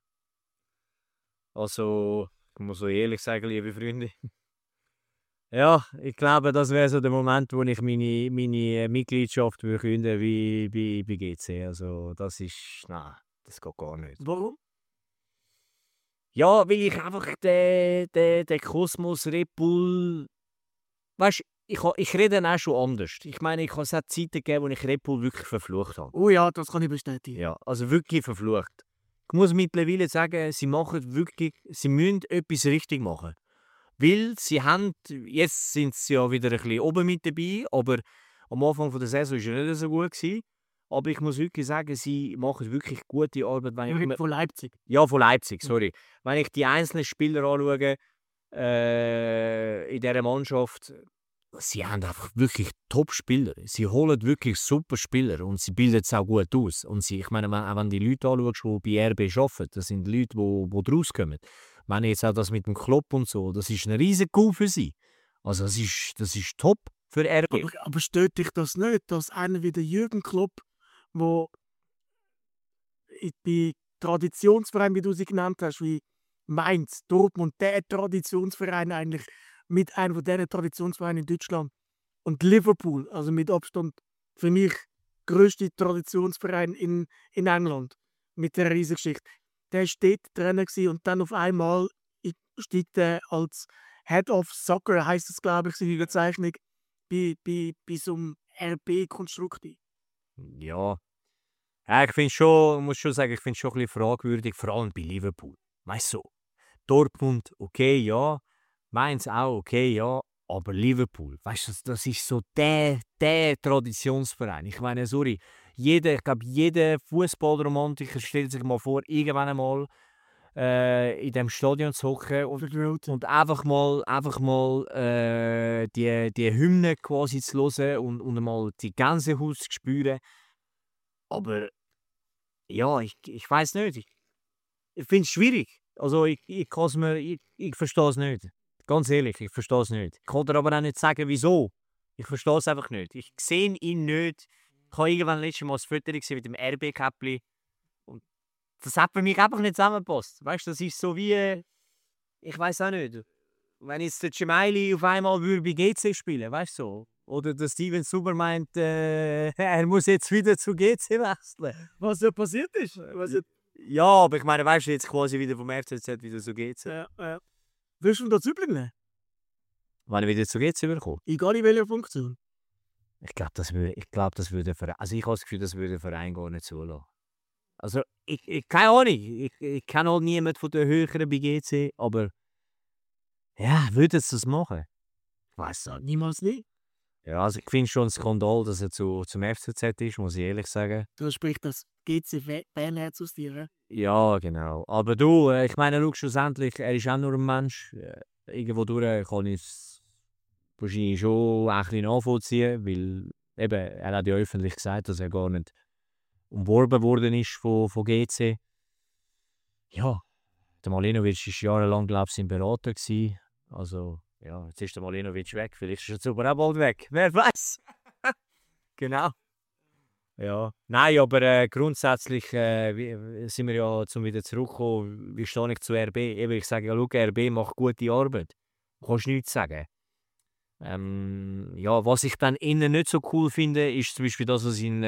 C: Also, ich muss so ehrlich sagen, liebe Freunde. Ja, ich glaube, das wäre so der Moment, wo ich meine Mitgliedschaft kündigen wie bei GC. Also, das geht gar nicht.
D: Warum?
C: Ja, weil ich einfach den Kosmos Red Bull. Weißt du, ich rede dann auch schon anders. Ich meine, es hat Zeiten gegeben, wo ich Red Bull wirklich verflucht habe.
D: Oh ja, das kann ich bestätigen.
C: Ja, also wirklich verflucht. Ich muss mittlerweile sagen, sie müssen etwas richtig machen. Weil jetzt sind sie ja wieder ein bisschen oben mit dabei, aber am Anfang der Saison war es ja nicht so gut gewesen. Aber ich muss wirklich sagen, sie machen wirklich gute Arbeit.
D: Von Leipzig.
C: Ja, von Leipzig, sorry. Wenn ich die einzelnen Spieler anschaue in dieser Mannschaft, sie haben einfach wirklich Top-Spieler. Sie holen wirklich super Spieler und sie bilden es auch gut aus. Und ich meine, auch wenn die Leute anschaust, die bei RB arbeiten, das sind Leute, die draus kommen. Ich meine jetzt auch das mit dem Klopp und so, das ist ein riesen Coup für sie. Also das ist top für RB.
D: Aber stört dich das nicht, dass einer wie der Jürgen Klopp, wo bei Traditionsvereinen, wie du sie genannt hast, wie Mainz, Dortmund, der Traditionsverein eigentlich mit einem von diesen Traditionsvereinen in Deutschland und Liverpool, also mit Abstand für mich grösste Traditionsverein in England mit der Riesengeschichte. Der war dort Trainer und dann auf einmal steigt er als Head of Soccer, heisst es, glaube ich, seine Bezeichnung, bei so einem RB-Konstrukt ein.
C: Ja. Ja, ich finde schon, muss schon sagen, ich finde es schon ein bisschen fragwürdig, vor allem bei Liverpool. Weißt du, so, Dortmund, okay, ja. Mainz auch, okay, ja. Aber Liverpool, weißt du, das ist so der Traditionsverein. Ich meine, sorry, ich glaube, jeder Fußballromantiker stellt sich mal vor, irgendwann einmal in dem Stadion zu hocken und einfach mal die Hymne quasi zu hören und mal die Gänsehaut zu spüren. Aber ja, ich weiß nicht. Ich finde es schwierig. Also ich verstehe es nicht. Ganz ehrlich, ich verstehe es nicht. Ich kann dir aber auch nicht sagen, wieso. Ich verstehe es einfach nicht. Ich sehe ihn nicht. Ich habe irgendwann letztes Mal ein Foto gesehen mit dem RB-Käppli. Und das hat für mich einfach nicht zusammengepasst. Weißt du, das ist so wie, ich weiß auch nicht. Wenn jetzt der Gemeili auf einmal würde bei GC spielen, weißt du so. Oder der Steven Zuber meint, er muss jetzt wieder zu GC wechseln.
D: Was ja passiert ist.
C: Ja, aber ich meine, weißt du, jetzt quasi wieder vom FCZ wieder zu GC.
D: Ja. Willst du ihn dazu bringen?
C: Wenn er wieder zu GC überkommt.
D: Egal in welcher Funktion.
C: Ich glaube, das würde der Verein, also ich habe das Gefühl, das würde der Verein gar nicht zulassen. Also, keine Ahnung, ich kenne auch niemanden von den Höheren bei GC, aber ja, würden sie das machen? Ich weiß nicht.
D: Niemals nie.
C: Ja, also ich finde schon ein Skandal, dass er zum FCZ ist, muss ich ehrlich sagen.
D: Du sprichst das GC-Fanherz aus dir.
C: Ja, genau. Aber du, ich meine, schau, schlussendlich, er ist auch nur ein Mensch. Irgendwo durch kann ich es wahrscheinlich schon ein bisschen nachvollziehen, weil eben, er hat ja öffentlich gesagt, dass er gar nicht umworben worden ist von GC. Ja, der Malinovic war jahrelang, glaube ich, sein Berater gewesen. Also, ja, jetzt ist der Malinovic weg, vielleicht ist er super auch bald weg. Wer weiß? Genau. Ja. Nein, aber grundsätzlich sind wir ja, zum wieder zurückzukommen, wie stehe ich zu RB? Eben, ich sage ja, schau, RB macht gute Arbeit. Du kannst nichts sagen. Ja, was ich dann innen nicht so cool finde, ist zum Beispiel das, was in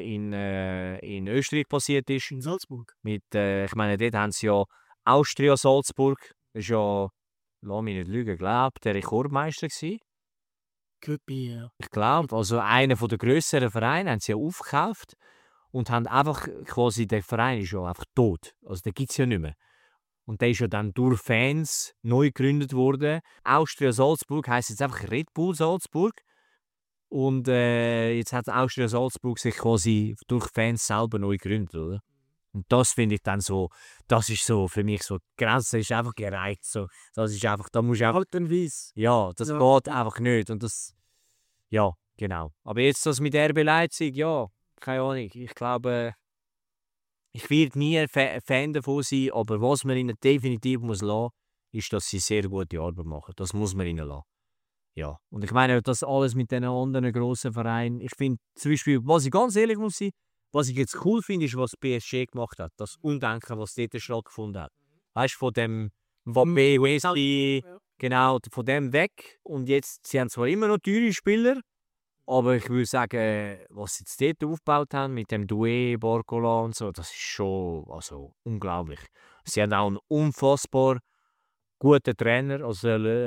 C: Österreich passiert ist.
D: In Salzburg.
C: Ich meine, dort haben sie ja Austria Salzburg. Das ist ja, lass mich nicht lügen, glaube der Rekordmeister gewesen.
D: Köppi, ja.
C: Ich glaube, also einer der grösseren Vereine haben sie ja aufgekauft und haben einfach quasi, der Verein ist ja einfach tot. Also den gibt es ja nicht mehr. Und der ist ja dann durch Fans neu gegründet worden. Austria Salzburg heisst jetzt einfach Red Bull Salzburg. Und jetzt hat Austria Salzburg sich quasi durch Fans selber neu gegründet, oder? Und das finde ich dann so, das ist so für mich so, die Grenze ist einfach gereizt. So. Das ist einfach, da musst du einfach,
D: Halt und weiss.
C: ja, das
D: Ja.
C: geht einfach nicht. Und das, ja, genau. Aber jetzt das mit RB Leipzig, ja, keine Ahnung. Ich glaube, ich werde nie ein Fan davon sein, aber was man ihnen definitiv muss lassen, ist, dass sie sehr gute Arbeit machen. Das muss man ihnen lassen. Ja. Und ich meine, das alles mit den anderen grossen Vereinen. Ich finde zum Beispiel, was ich ganz ehrlich muss sein, was ich jetzt cool finde, ist, was PSG gemacht hat. Das Umdenken, was dort stattgefunden hat. Weißt du, von dem Mbappé, Wesley,
D: Ja.
C: genau, von dem weg. Und jetzt, sie haben zwar immer noch teure Spieler, aber ich würde sagen, was sie jetzt dort aufgebaut haben, mit dem Doué, Barcola und so, das ist schon also, unglaublich. Sie haben auch einen unfassbar guten Trainer. Also,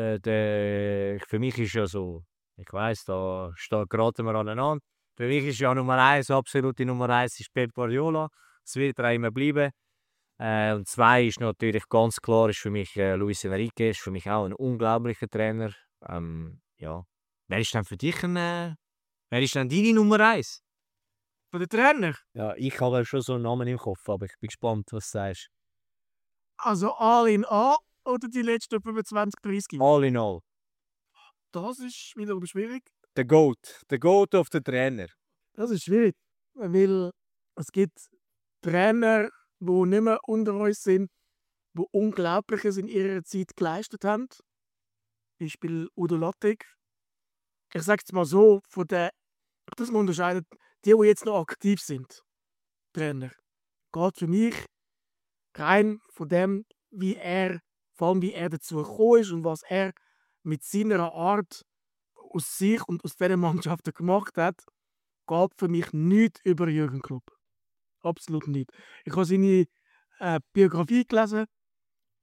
C: für mich ist ja so, ich weiss, da geraten wir aneinander. Für mich ist ja Nummer 1, absolute Nummer 1 ist Pep Guardiola. Das wird er auch immer bleiben. Und 2 ist natürlich ganz klar, ist für mich Luis Enrique, ist für mich auch ein unglaublicher Trainer. Ja. Wer ist denn für dich wer ist denn deine Nummer 1?
D: Von den Trainer.
C: Ja, ich habe schon so einen Namen im Kopf, aber ich bin gespannt, was du sagst.
D: Also all in all oder die letzten 25, 30 Jahre?
C: All in all.
D: Das ist wiederum schwierig.
C: Der Goat of the Trainer.
D: Das ist schwierig. Weil es gibt Trainer, die nicht mehr unter uns sind, die Unglaubliches in ihrer Zeit geleistet haben. Beispiel Udo Lattek. Ich sage es mal so, dass man unterscheidet, die jetzt noch aktiv sind, Trainer, geht für mich rein von dem, vor allem wie er dazu gekommen ist und was er mit seiner Art aus sich und aus dieser Mannschaft gemacht hat, geht für mich nichts über Jürgen Klopp. Absolut nicht. Ich habe seine Biografie gelesen.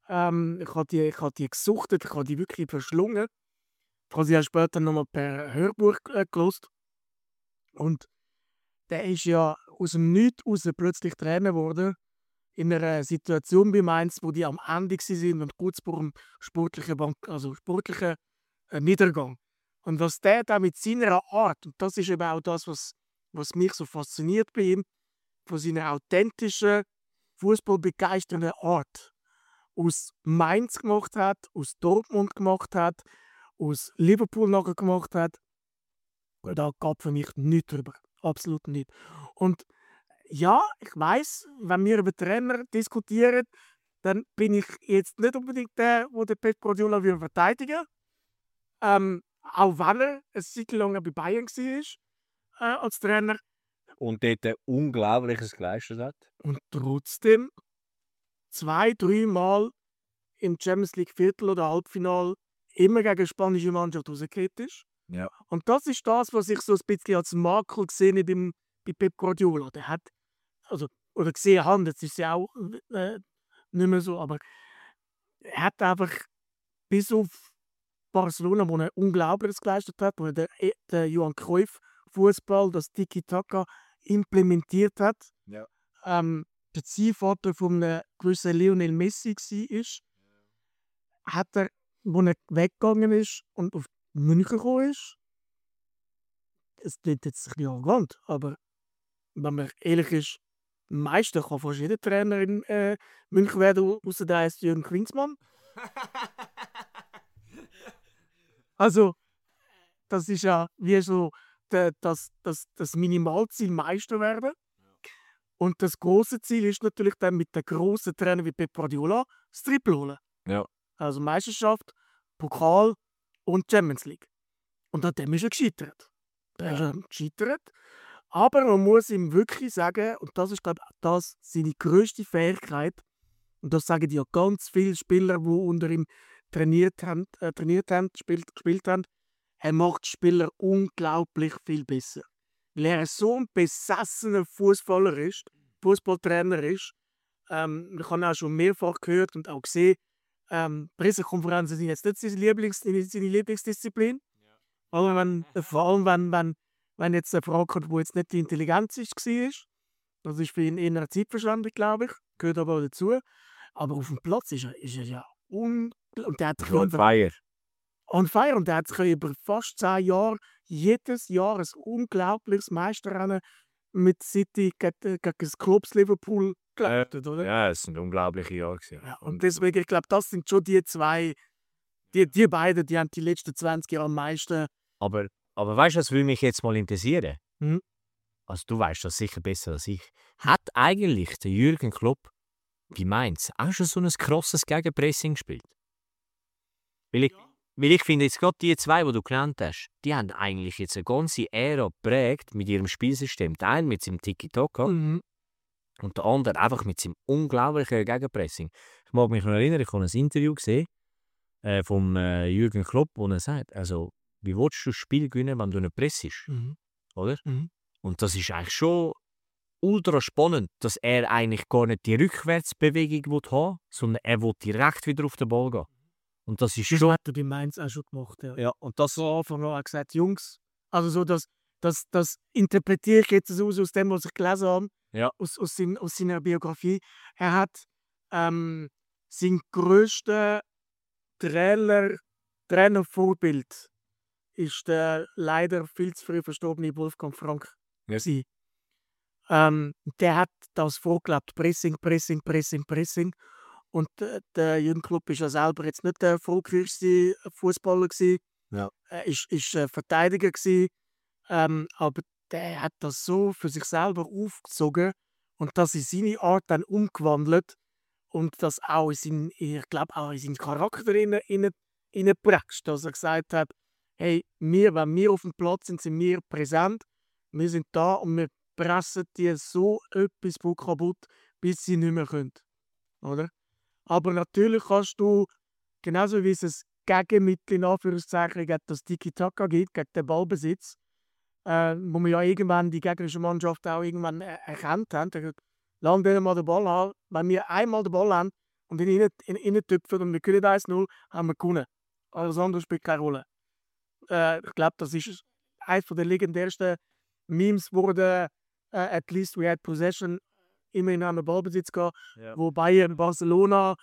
D: Ich habe die gesuchtet, ich habe die wirklich verschlungen. Ich habe sie ja später nochmal per Hörbuch gehört. Und der ist ja aus dem Nichts raus plötzlich Trainer geworden. In einer Situation bei Mainz, wo die am Ende waren und kurz vor dem sportlichen Niedergang. Und was der da mit seiner Art, und das ist eben auch das, was mich so fasziniert bei ihm, von seiner authentischen, fußballbegeisternden Art aus Mainz gemacht hat, aus Dortmund gemacht hat, aus Liverpool nachher gemacht hat, da gab für mich nichts drüber. Absolut nicht. Und ja, ich weiss, wenn wir über Trainer diskutieren, dann bin ich jetzt nicht unbedingt der, der den Pep Guardiola verteidigen will. Auch wenn er eine Zeit lang bei Bayern war als Trainer.
C: Und dort Unglaubliches geleistet hat.
D: Und trotzdem 2-3 Mal im Champions League Viertel- oder Halbfinale immer gegen eine spanische Mannschaft rausgefallen ist.
C: Ja.
D: Und das ist das, was ich so ein bisschen als Makel gesehen habe bei Pep Guardiola. Der hat, oder gesehen habe, das ist ja auch nicht mehr so, aber er hat einfach bis auf Barcelona, wo er Unglaubliches geleistet hat, wo er den Johann Cruyff Fußball, das Tiki-Taka implementiert hat.
C: Ja.
D: Der Ziehvater von einem gewissen Lionel Messi war, hat er, als er weggegangen ist und auf München gekommen ist, es klingt jetzt ein bisschen arrogant, aber wenn man ehrlich ist, Meister kann fast jeder Trainer in München werden, außer der heißt Jürgen Klinsmann. Also, das ist ja wie so das Minimalziel Meister werden. Und das große Ziel ist natürlich dann mit den grossen Trainern wie Pep Guardiola das Triple holen.
C: Ja.
D: Also Meisterschaft, Pokal und Champions League. Und an dem ist er gescheitert. Er ist gescheitert. Aber man muss ihm wirklich sagen, und das ist, glaube ich, das seine grösste Fähigkeit, und das sagen ja ganz viele Spieler, die unter ihm gespielt haben, er macht die Spieler unglaublich viel besser. Weil er so ein besessener Fußballtrainer ist. Man kann auch schon mehrfach gehört und auch gesehen, Pressekonferenzen sind jetzt nicht seine Lieblingsdisziplin. Ja. Aber vor allem, wenn jetzt eine Frage kommt, die jetzt nicht die Intelligenz war, das ist für ihn eher eine Zeitverschwendung, glaube ich. Gehört aber auch dazu. Aber auf dem Platz ist er ja unglaublich. Und der hat
C: On fire.
D: On fire. Und der hat sich über fast 10 Jahre jedes Jahr ein unglaubliches Meisterrennen mit City gegen das Clubs Liverpool geleitet, oder?
C: Ja, es sind unglaubliche Jahre.
D: Ja, und deswegen, ich glaube, das sind schon die zwei, die beiden, die haben die letzten 20 Jahre am meisten.
C: Aber weißt du, was würde mich jetzt mal interessieren?
D: Mhm.
C: Also du weißt das sicher besser als ich. Hat eigentlich der Jürgen Klopp bei Mainz auch schon so ein krasses Gegenpressing gespielt? Weil ich finde jetzt gerade die zwei, die du genannt hast, die haben eigentlich jetzt eine ganze Ära geprägt mit ihrem Spielsystem. Der eine mit seinem Tiki-Taka und der andere einfach mit seinem unglaublichen Gegenpressing. Ich mag mich noch erinnern, ich habe ein Interview gesehen vom Jürgen Klopp, wo er sagt, also wie willst du das Spiel gewinnen, wenn du nicht pressest? Oder? Und das ist eigentlich schon ultra spannend, dass er eigentlich gar nicht die Rückwärtsbewegung haben will, sondern er will direkt wieder auf den Ball gehen. Und das ist schon...
D: hat er bei Mainz auch schon gemacht.
C: Ja, und das...
D: So Anfang an gesagt, Jungs, also so das interpretiere ich jetzt so aus dem, was ich gelesen habe, aus seiner Biografie. Er hat sein grösstes Trainervorbild ist der leider viel zu früh verstorbene Wolfgang Frank.
C: Yes.
D: Der hat das vorgelebt, Pressing. Und der Jürgen Klopp war ja selber jetzt nicht der erfolgreichste Fußballer gewesen.
C: Ja.
D: Er war Verteidiger gewesen, aber der hat das so für sich selber aufgezogen und das in seine Art dann umgewandelt und das auch in seinen Charakter hineingeprägt, dass er gesagt hat, hey, wenn wir auf dem Platz sind wir präsent, wir sind da und wir pressen die so etwas kaputt, bis sie nicht mehr können. Oder? Aber natürlich kannst du, genauso wie es ein Gegenmittel in Anführungszeichen gegen das Tiki-Taka gibt, gegen den Ballbesitz, wo wir ja irgendwann die gegnerische Mannschaft auch irgendwann erkannt haben. Lass denen mal den Ball haben. Wenn wir einmal den Ball haben und in tüpfen und wir können 1-0, haben wir gewonnen. Alles andere spielt keine Rolle. Ich glaube, das ist eines der legendärsten Memes wurde at least we had possession, immerhin haben wir Ballbesitz gehabt,
C: Ja.
D: wo Bayern Barcelona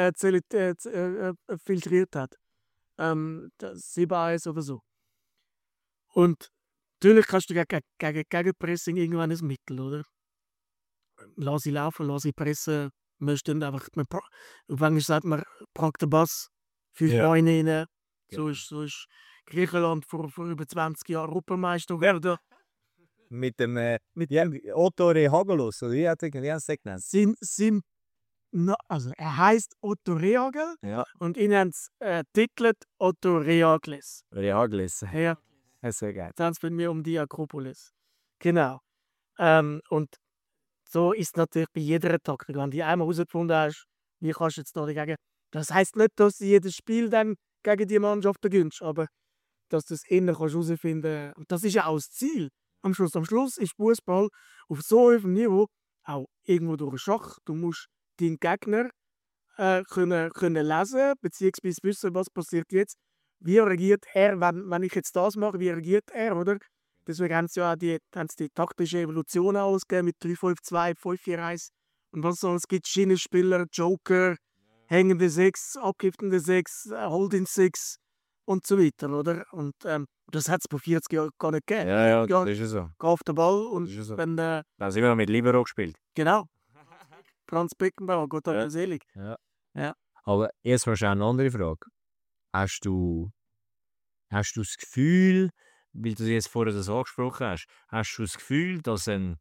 D: filtriert hat. 7-1 oder so. Und natürlich kannst du gegen Gegenpressing irgendwann ein Mittel, oder? Lass sie laufen, lass sie pressen. Wir stehen einfach, auf Englisch sagt man, pack den Bass, 5
C: Ja.
D: Beine rein. So ist Griechenland vor über 20 Jahren Europameister geworden.
C: Mit dem Otto Rehagelos, oder wie hat er es genannt?
D: Also er heißt Otto Rehagel
C: Ja,
D: und ihn haben sie titelt Otto Rehagles.
C: Rehagelos.
D: Ja,
C: Das ist sehr geil.
D: jetzt haben sie mit mir um die Akropolis. Genau. Und so ist es natürlich bei jeder Taktik. Wenn du die einmal herausgefunden hast, wie kannst du jetzt da dagegen. Das heisst nicht, dass du jedes Spiel dann gegen die Mannschaft gewinnst, aber dass du es innen herausfinden kannst. Und das ist ja auch das Ziel. Am Schluss ist Fußball auf so hohem Niveau auch irgendwo durch Schach. Du musst deinen Gegner können lesen, beziehungsweise wissen, was passiert jetzt. Wie reagiert er, wenn ich jetzt das mache, wie reagiert er, oder? Deswegen haben sie ja auch die taktische Evolution ausgegeben mit 3-5-2, 5-4-1 und was es alles gibt. Schienenspieler, Joker, hängende 6, abgiftende 6, Holding 6 und so weiter, oder? Und das hat es vor 40 Jahren gar nicht gegeben.
C: Ja,
D: Ja.
C: das ist ja so.
D: Geh auf den Ball und
C: Das ist ja so.
D: wenn
C: Da haben wir mit Libero gespielt.
D: genau. Franz Beckenbauer, Gott hab
C: Ja.
D: ihn selig.
C: Aber jetzt mal eine andere Frage. Hast du das Gefühl, weil du jetzt vorher das angesprochen hast du das Gefühl, dass ein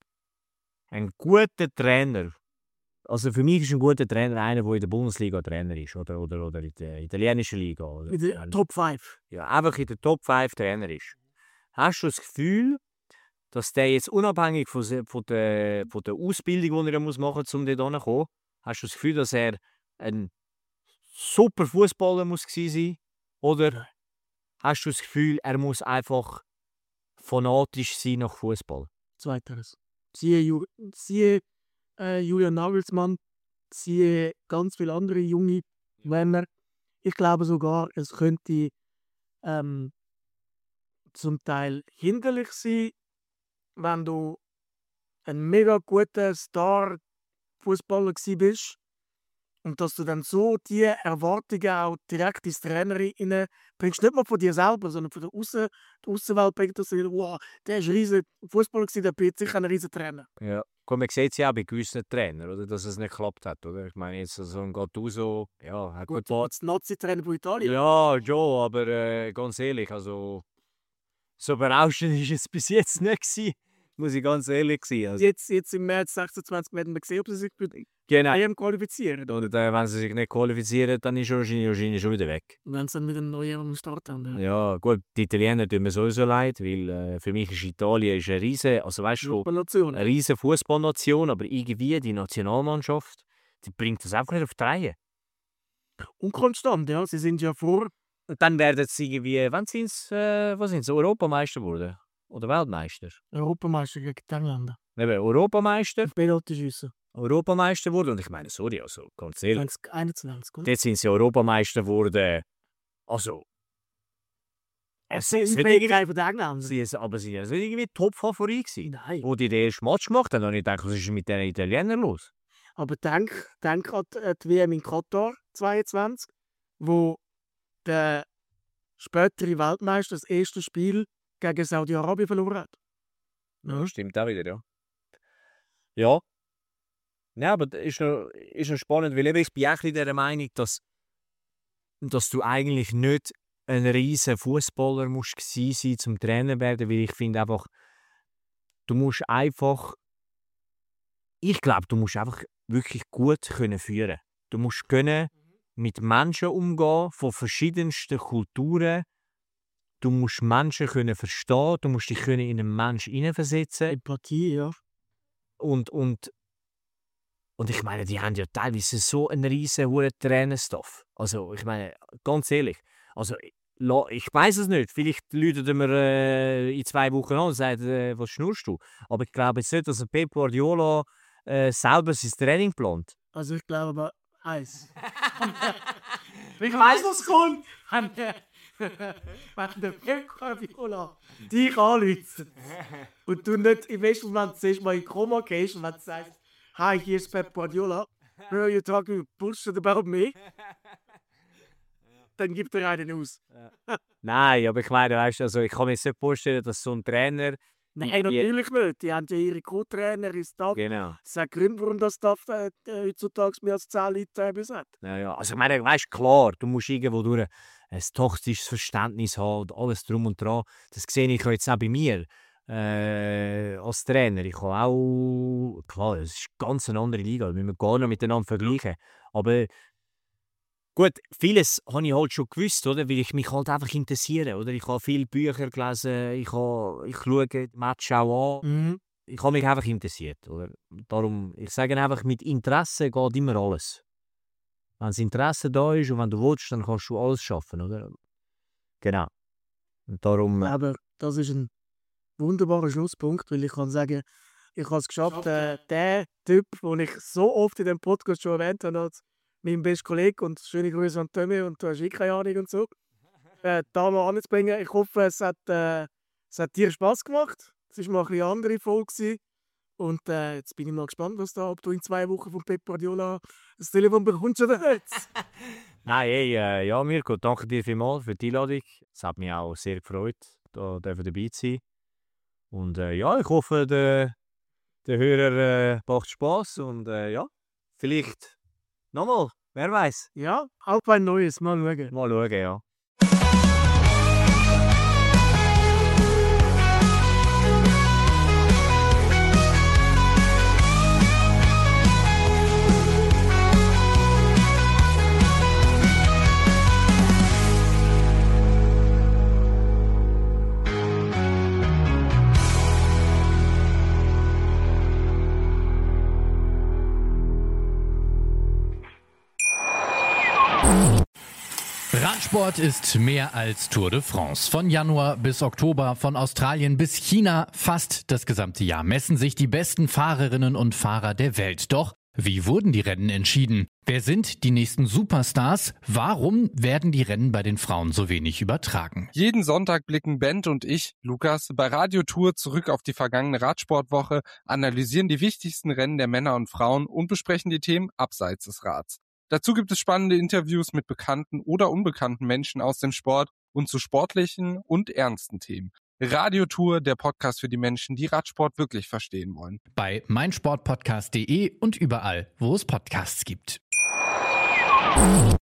C: guter Trainer, also für mich ist ein guter Trainer einer, der in der Bundesliga Trainer ist oder in der italienischen Liga. Oder,
D: Mit der Top 5.
C: ja, einfach in der Top 5 Trainer ist. Hast du das Gefühl, dass der jetzt unabhängig von der Ausbildung, die er machen muss, um dort hinzukommen, hast du das Gefühl, dass er ein super Fußballer muss gewesen sein? Oder hast du das Gefühl, er muss einfach fanatisch sein nach Fußball?
D: Zweiteres. Siehe Julian Nagelsmann, siehe ganz viele andere junge Männer. Ich glaube sogar, es könnte zum Teil hinderlich sein, wenn du ein mega guter Star-Fußballer bist und dass du dann so die Erwartungen auch direkt ins Trainerin bringst. Nicht mal von dir selber, sondern von der Außenwelt bringt das wieder, wow, der ist ein riesen Fußballer gewesen, der wird sicher ein riesen Trainer.
C: Ja. Komm, man sieht es ja auch bei gewissen Trainern, oder, dass es nicht geklappt hat. Oder? Ich meine, jetzt so ein Gattuso, ja, hat
D: Gut,
C: gut
D: als Nazi-Trainer von Italien.
C: Ja, schon, aber ganz ehrlich, also so berauschend war es bis jetzt nicht gewesen, muss ich ganz ehrlich sein. Also,
D: Jetzt im März 26 werden wir sehen, ob sie sich für die
C: genau.
D: EM qualifizieren.
C: Und wenn sie sich nicht qualifizieren, dann ist er wahrscheinlich schon wieder weg.
D: Und wenn sie dann mit einem neuen am Start haben.
C: Ja, gut, die Italiener tun mir sowieso leid, weil für mich ist Italien eine riesen, also weißt du,
D: Nation.
C: eine riesen Fußballnation, aber irgendwie die Nationalmannschaft, die bringt das einfach nicht auf die Reihe.
D: Unkonstant, ja. Sie sind ja vor.
C: Und dann werden sie irgendwie, wann sind sie, Europameister geworden? Oder Weltmeister?
D: Europameister gegen die Engländer.
C: Eben, Europameister,
D: Penalty schiessen.
C: Europameister geworden. Und ich meine, sorry, also ganz ehrlich,
D: 2021, oder?
C: dort sind sie Europameister geworden. Also,
D: Es
C: es
D: sind
C: wird
D: Fähigkeiten von den Engländern.
C: aber sie sind irgendwie Top-Favorit gewesen.
D: Nein.
C: Wo die den ersten Match gemacht haben, habe ich gedacht, was ist mit den Italienern los?
D: Aber denk an die WM in Katar 22, wo der spätere Weltmeister das erste Spiel gegen Saudi-Arabien verloren hat.
C: Ja, stimmt auch wieder, ja. Ja. Ja, aber das ist noch spannend, weil ich bin auch der Meinung, dass du eigentlich nicht ein riesen Fußballer musst gewesen sein zum Trainer werden, weil ich finde einfach, du musst einfach, ich glaube, du musst einfach wirklich gut können führen. Du musst können mit Menschen umgehen von verschiedensten Kulturen. Du musst Menschen können verstehen, du musst dich können in einen Menschen hineinversetzen.
D: Empathie, ja.
C: Und ich meine, die haben ja teilweise so einen riesen hohen Trainerstaff. Also ich meine, ganz ehrlich, also ich weiß es nicht. Vielleicht läutet mir in 2 Wochen an und sagt, was schnurst du? Aber ich glaube jetzt nicht, dass Pep Guardiola selber sein Training plant.
D: Also ich glaube aber 1. Ich weiss, was kommt. Wenn der Pep Guardiola dich anruft und du nicht im ersten Moment zuerst mal in Koma gehst und wenn du sagst, hi, hier ist Pep Guardiola, where are you talking bullshit about me? Dann gibt er einen aus.
C: Nein, aber ich meine, weißt, also ich kann mir nicht vorstellen, dass so ein Trainer...
D: Nein, natürlich nicht. Die haben ja ihre Co-Trainer ins Tag.
C: Genau.
D: Das ist ein Grund, warum das Staff heutzutage mehr als 10 Leute hat.
C: Ja. Also ich meine, weißt, klar, du musst irgendwo durch ein toxisches Verständnis haben und alles drum und dran. Das sehe ich jetzt auch bei mir als Trainer. Ich habe auch... Klar, es ist ganz eine andere Liga, das müssen wir gar nicht miteinander vergleichen. Aber... Gut, vieles habe ich halt schon gewusst, oder? Weil ich mich halt einfach interessiere, oder? Ich habe viele Bücher gelesen, ich schaue die Matches auch an. Ich habe mich einfach interessiert, oder? Darum, ich sage einfach, mit Interesse geht immer alles. Wenn das Interesse da ist und wenn du willst, dann kannst du alles schaffen, oder? Genau. Und darum...
D: Aber das ist ein wunderbarer Schlusspunkt, weil ich kann sagen, ich habe es geschafft, der Typ, den ich so oft in dem Podcast schon erwähnt habe, als mein bester Kollege und schöne Grüße an Tommy und du hast keine Ahnung und so, da mal anzubringen. Ich hoffe, es hat dir Spass gemacht. Es war mal ein bisschen eine andere Folge gewesen. Und jetzt bin ich mal gespannt, ob du in 2 Wochen von Pep Guardiola das Telefon bekommst oder nicht.
C: Nein, hey, ja Mirko, danke dir vielmals für die Einladung. Es hat mich auch sehr gefreut, da dabei zu sein. Und ja, ich hoffe, der Hörer macht Spass und ja, vielleicht nochmal, wer weiß.
D: Ja, auch ein neues, mal schauen.
C: Mal schauen, ja.
B: Radsport ist mehr als Tour de France. Von Januar bis Oktober, von Australien bis China, fast das gesamte Jahr messen sich die besten Fahrerinnen und Fahrer der Welt. Doch wie wurden die Rennen entschieden? Wer sind die nächsten Superstars? Warum werden die Rennen bei den Frauen so wenig übertragen?
E: Jeden Sonntag blicken Bent und ich, Lukas, bei Radio Tour zurück auf die vergangene Radsportwoche, analysieren die wichtigsten Rennen der Männer und Frauen und besprechen die Themen abseits des Rads. Dazu gibt es spannende Interviews mit bekannten oder unbekannten Menschen aus dem Sport und zu sportlichen und ernsten Themen. Radio Tour, der Podcast für die Menschen, die Radsport wirklich verstehen wollen.
B: Bei meinsportpodcast.de und überall, wo es Podcasts gibt.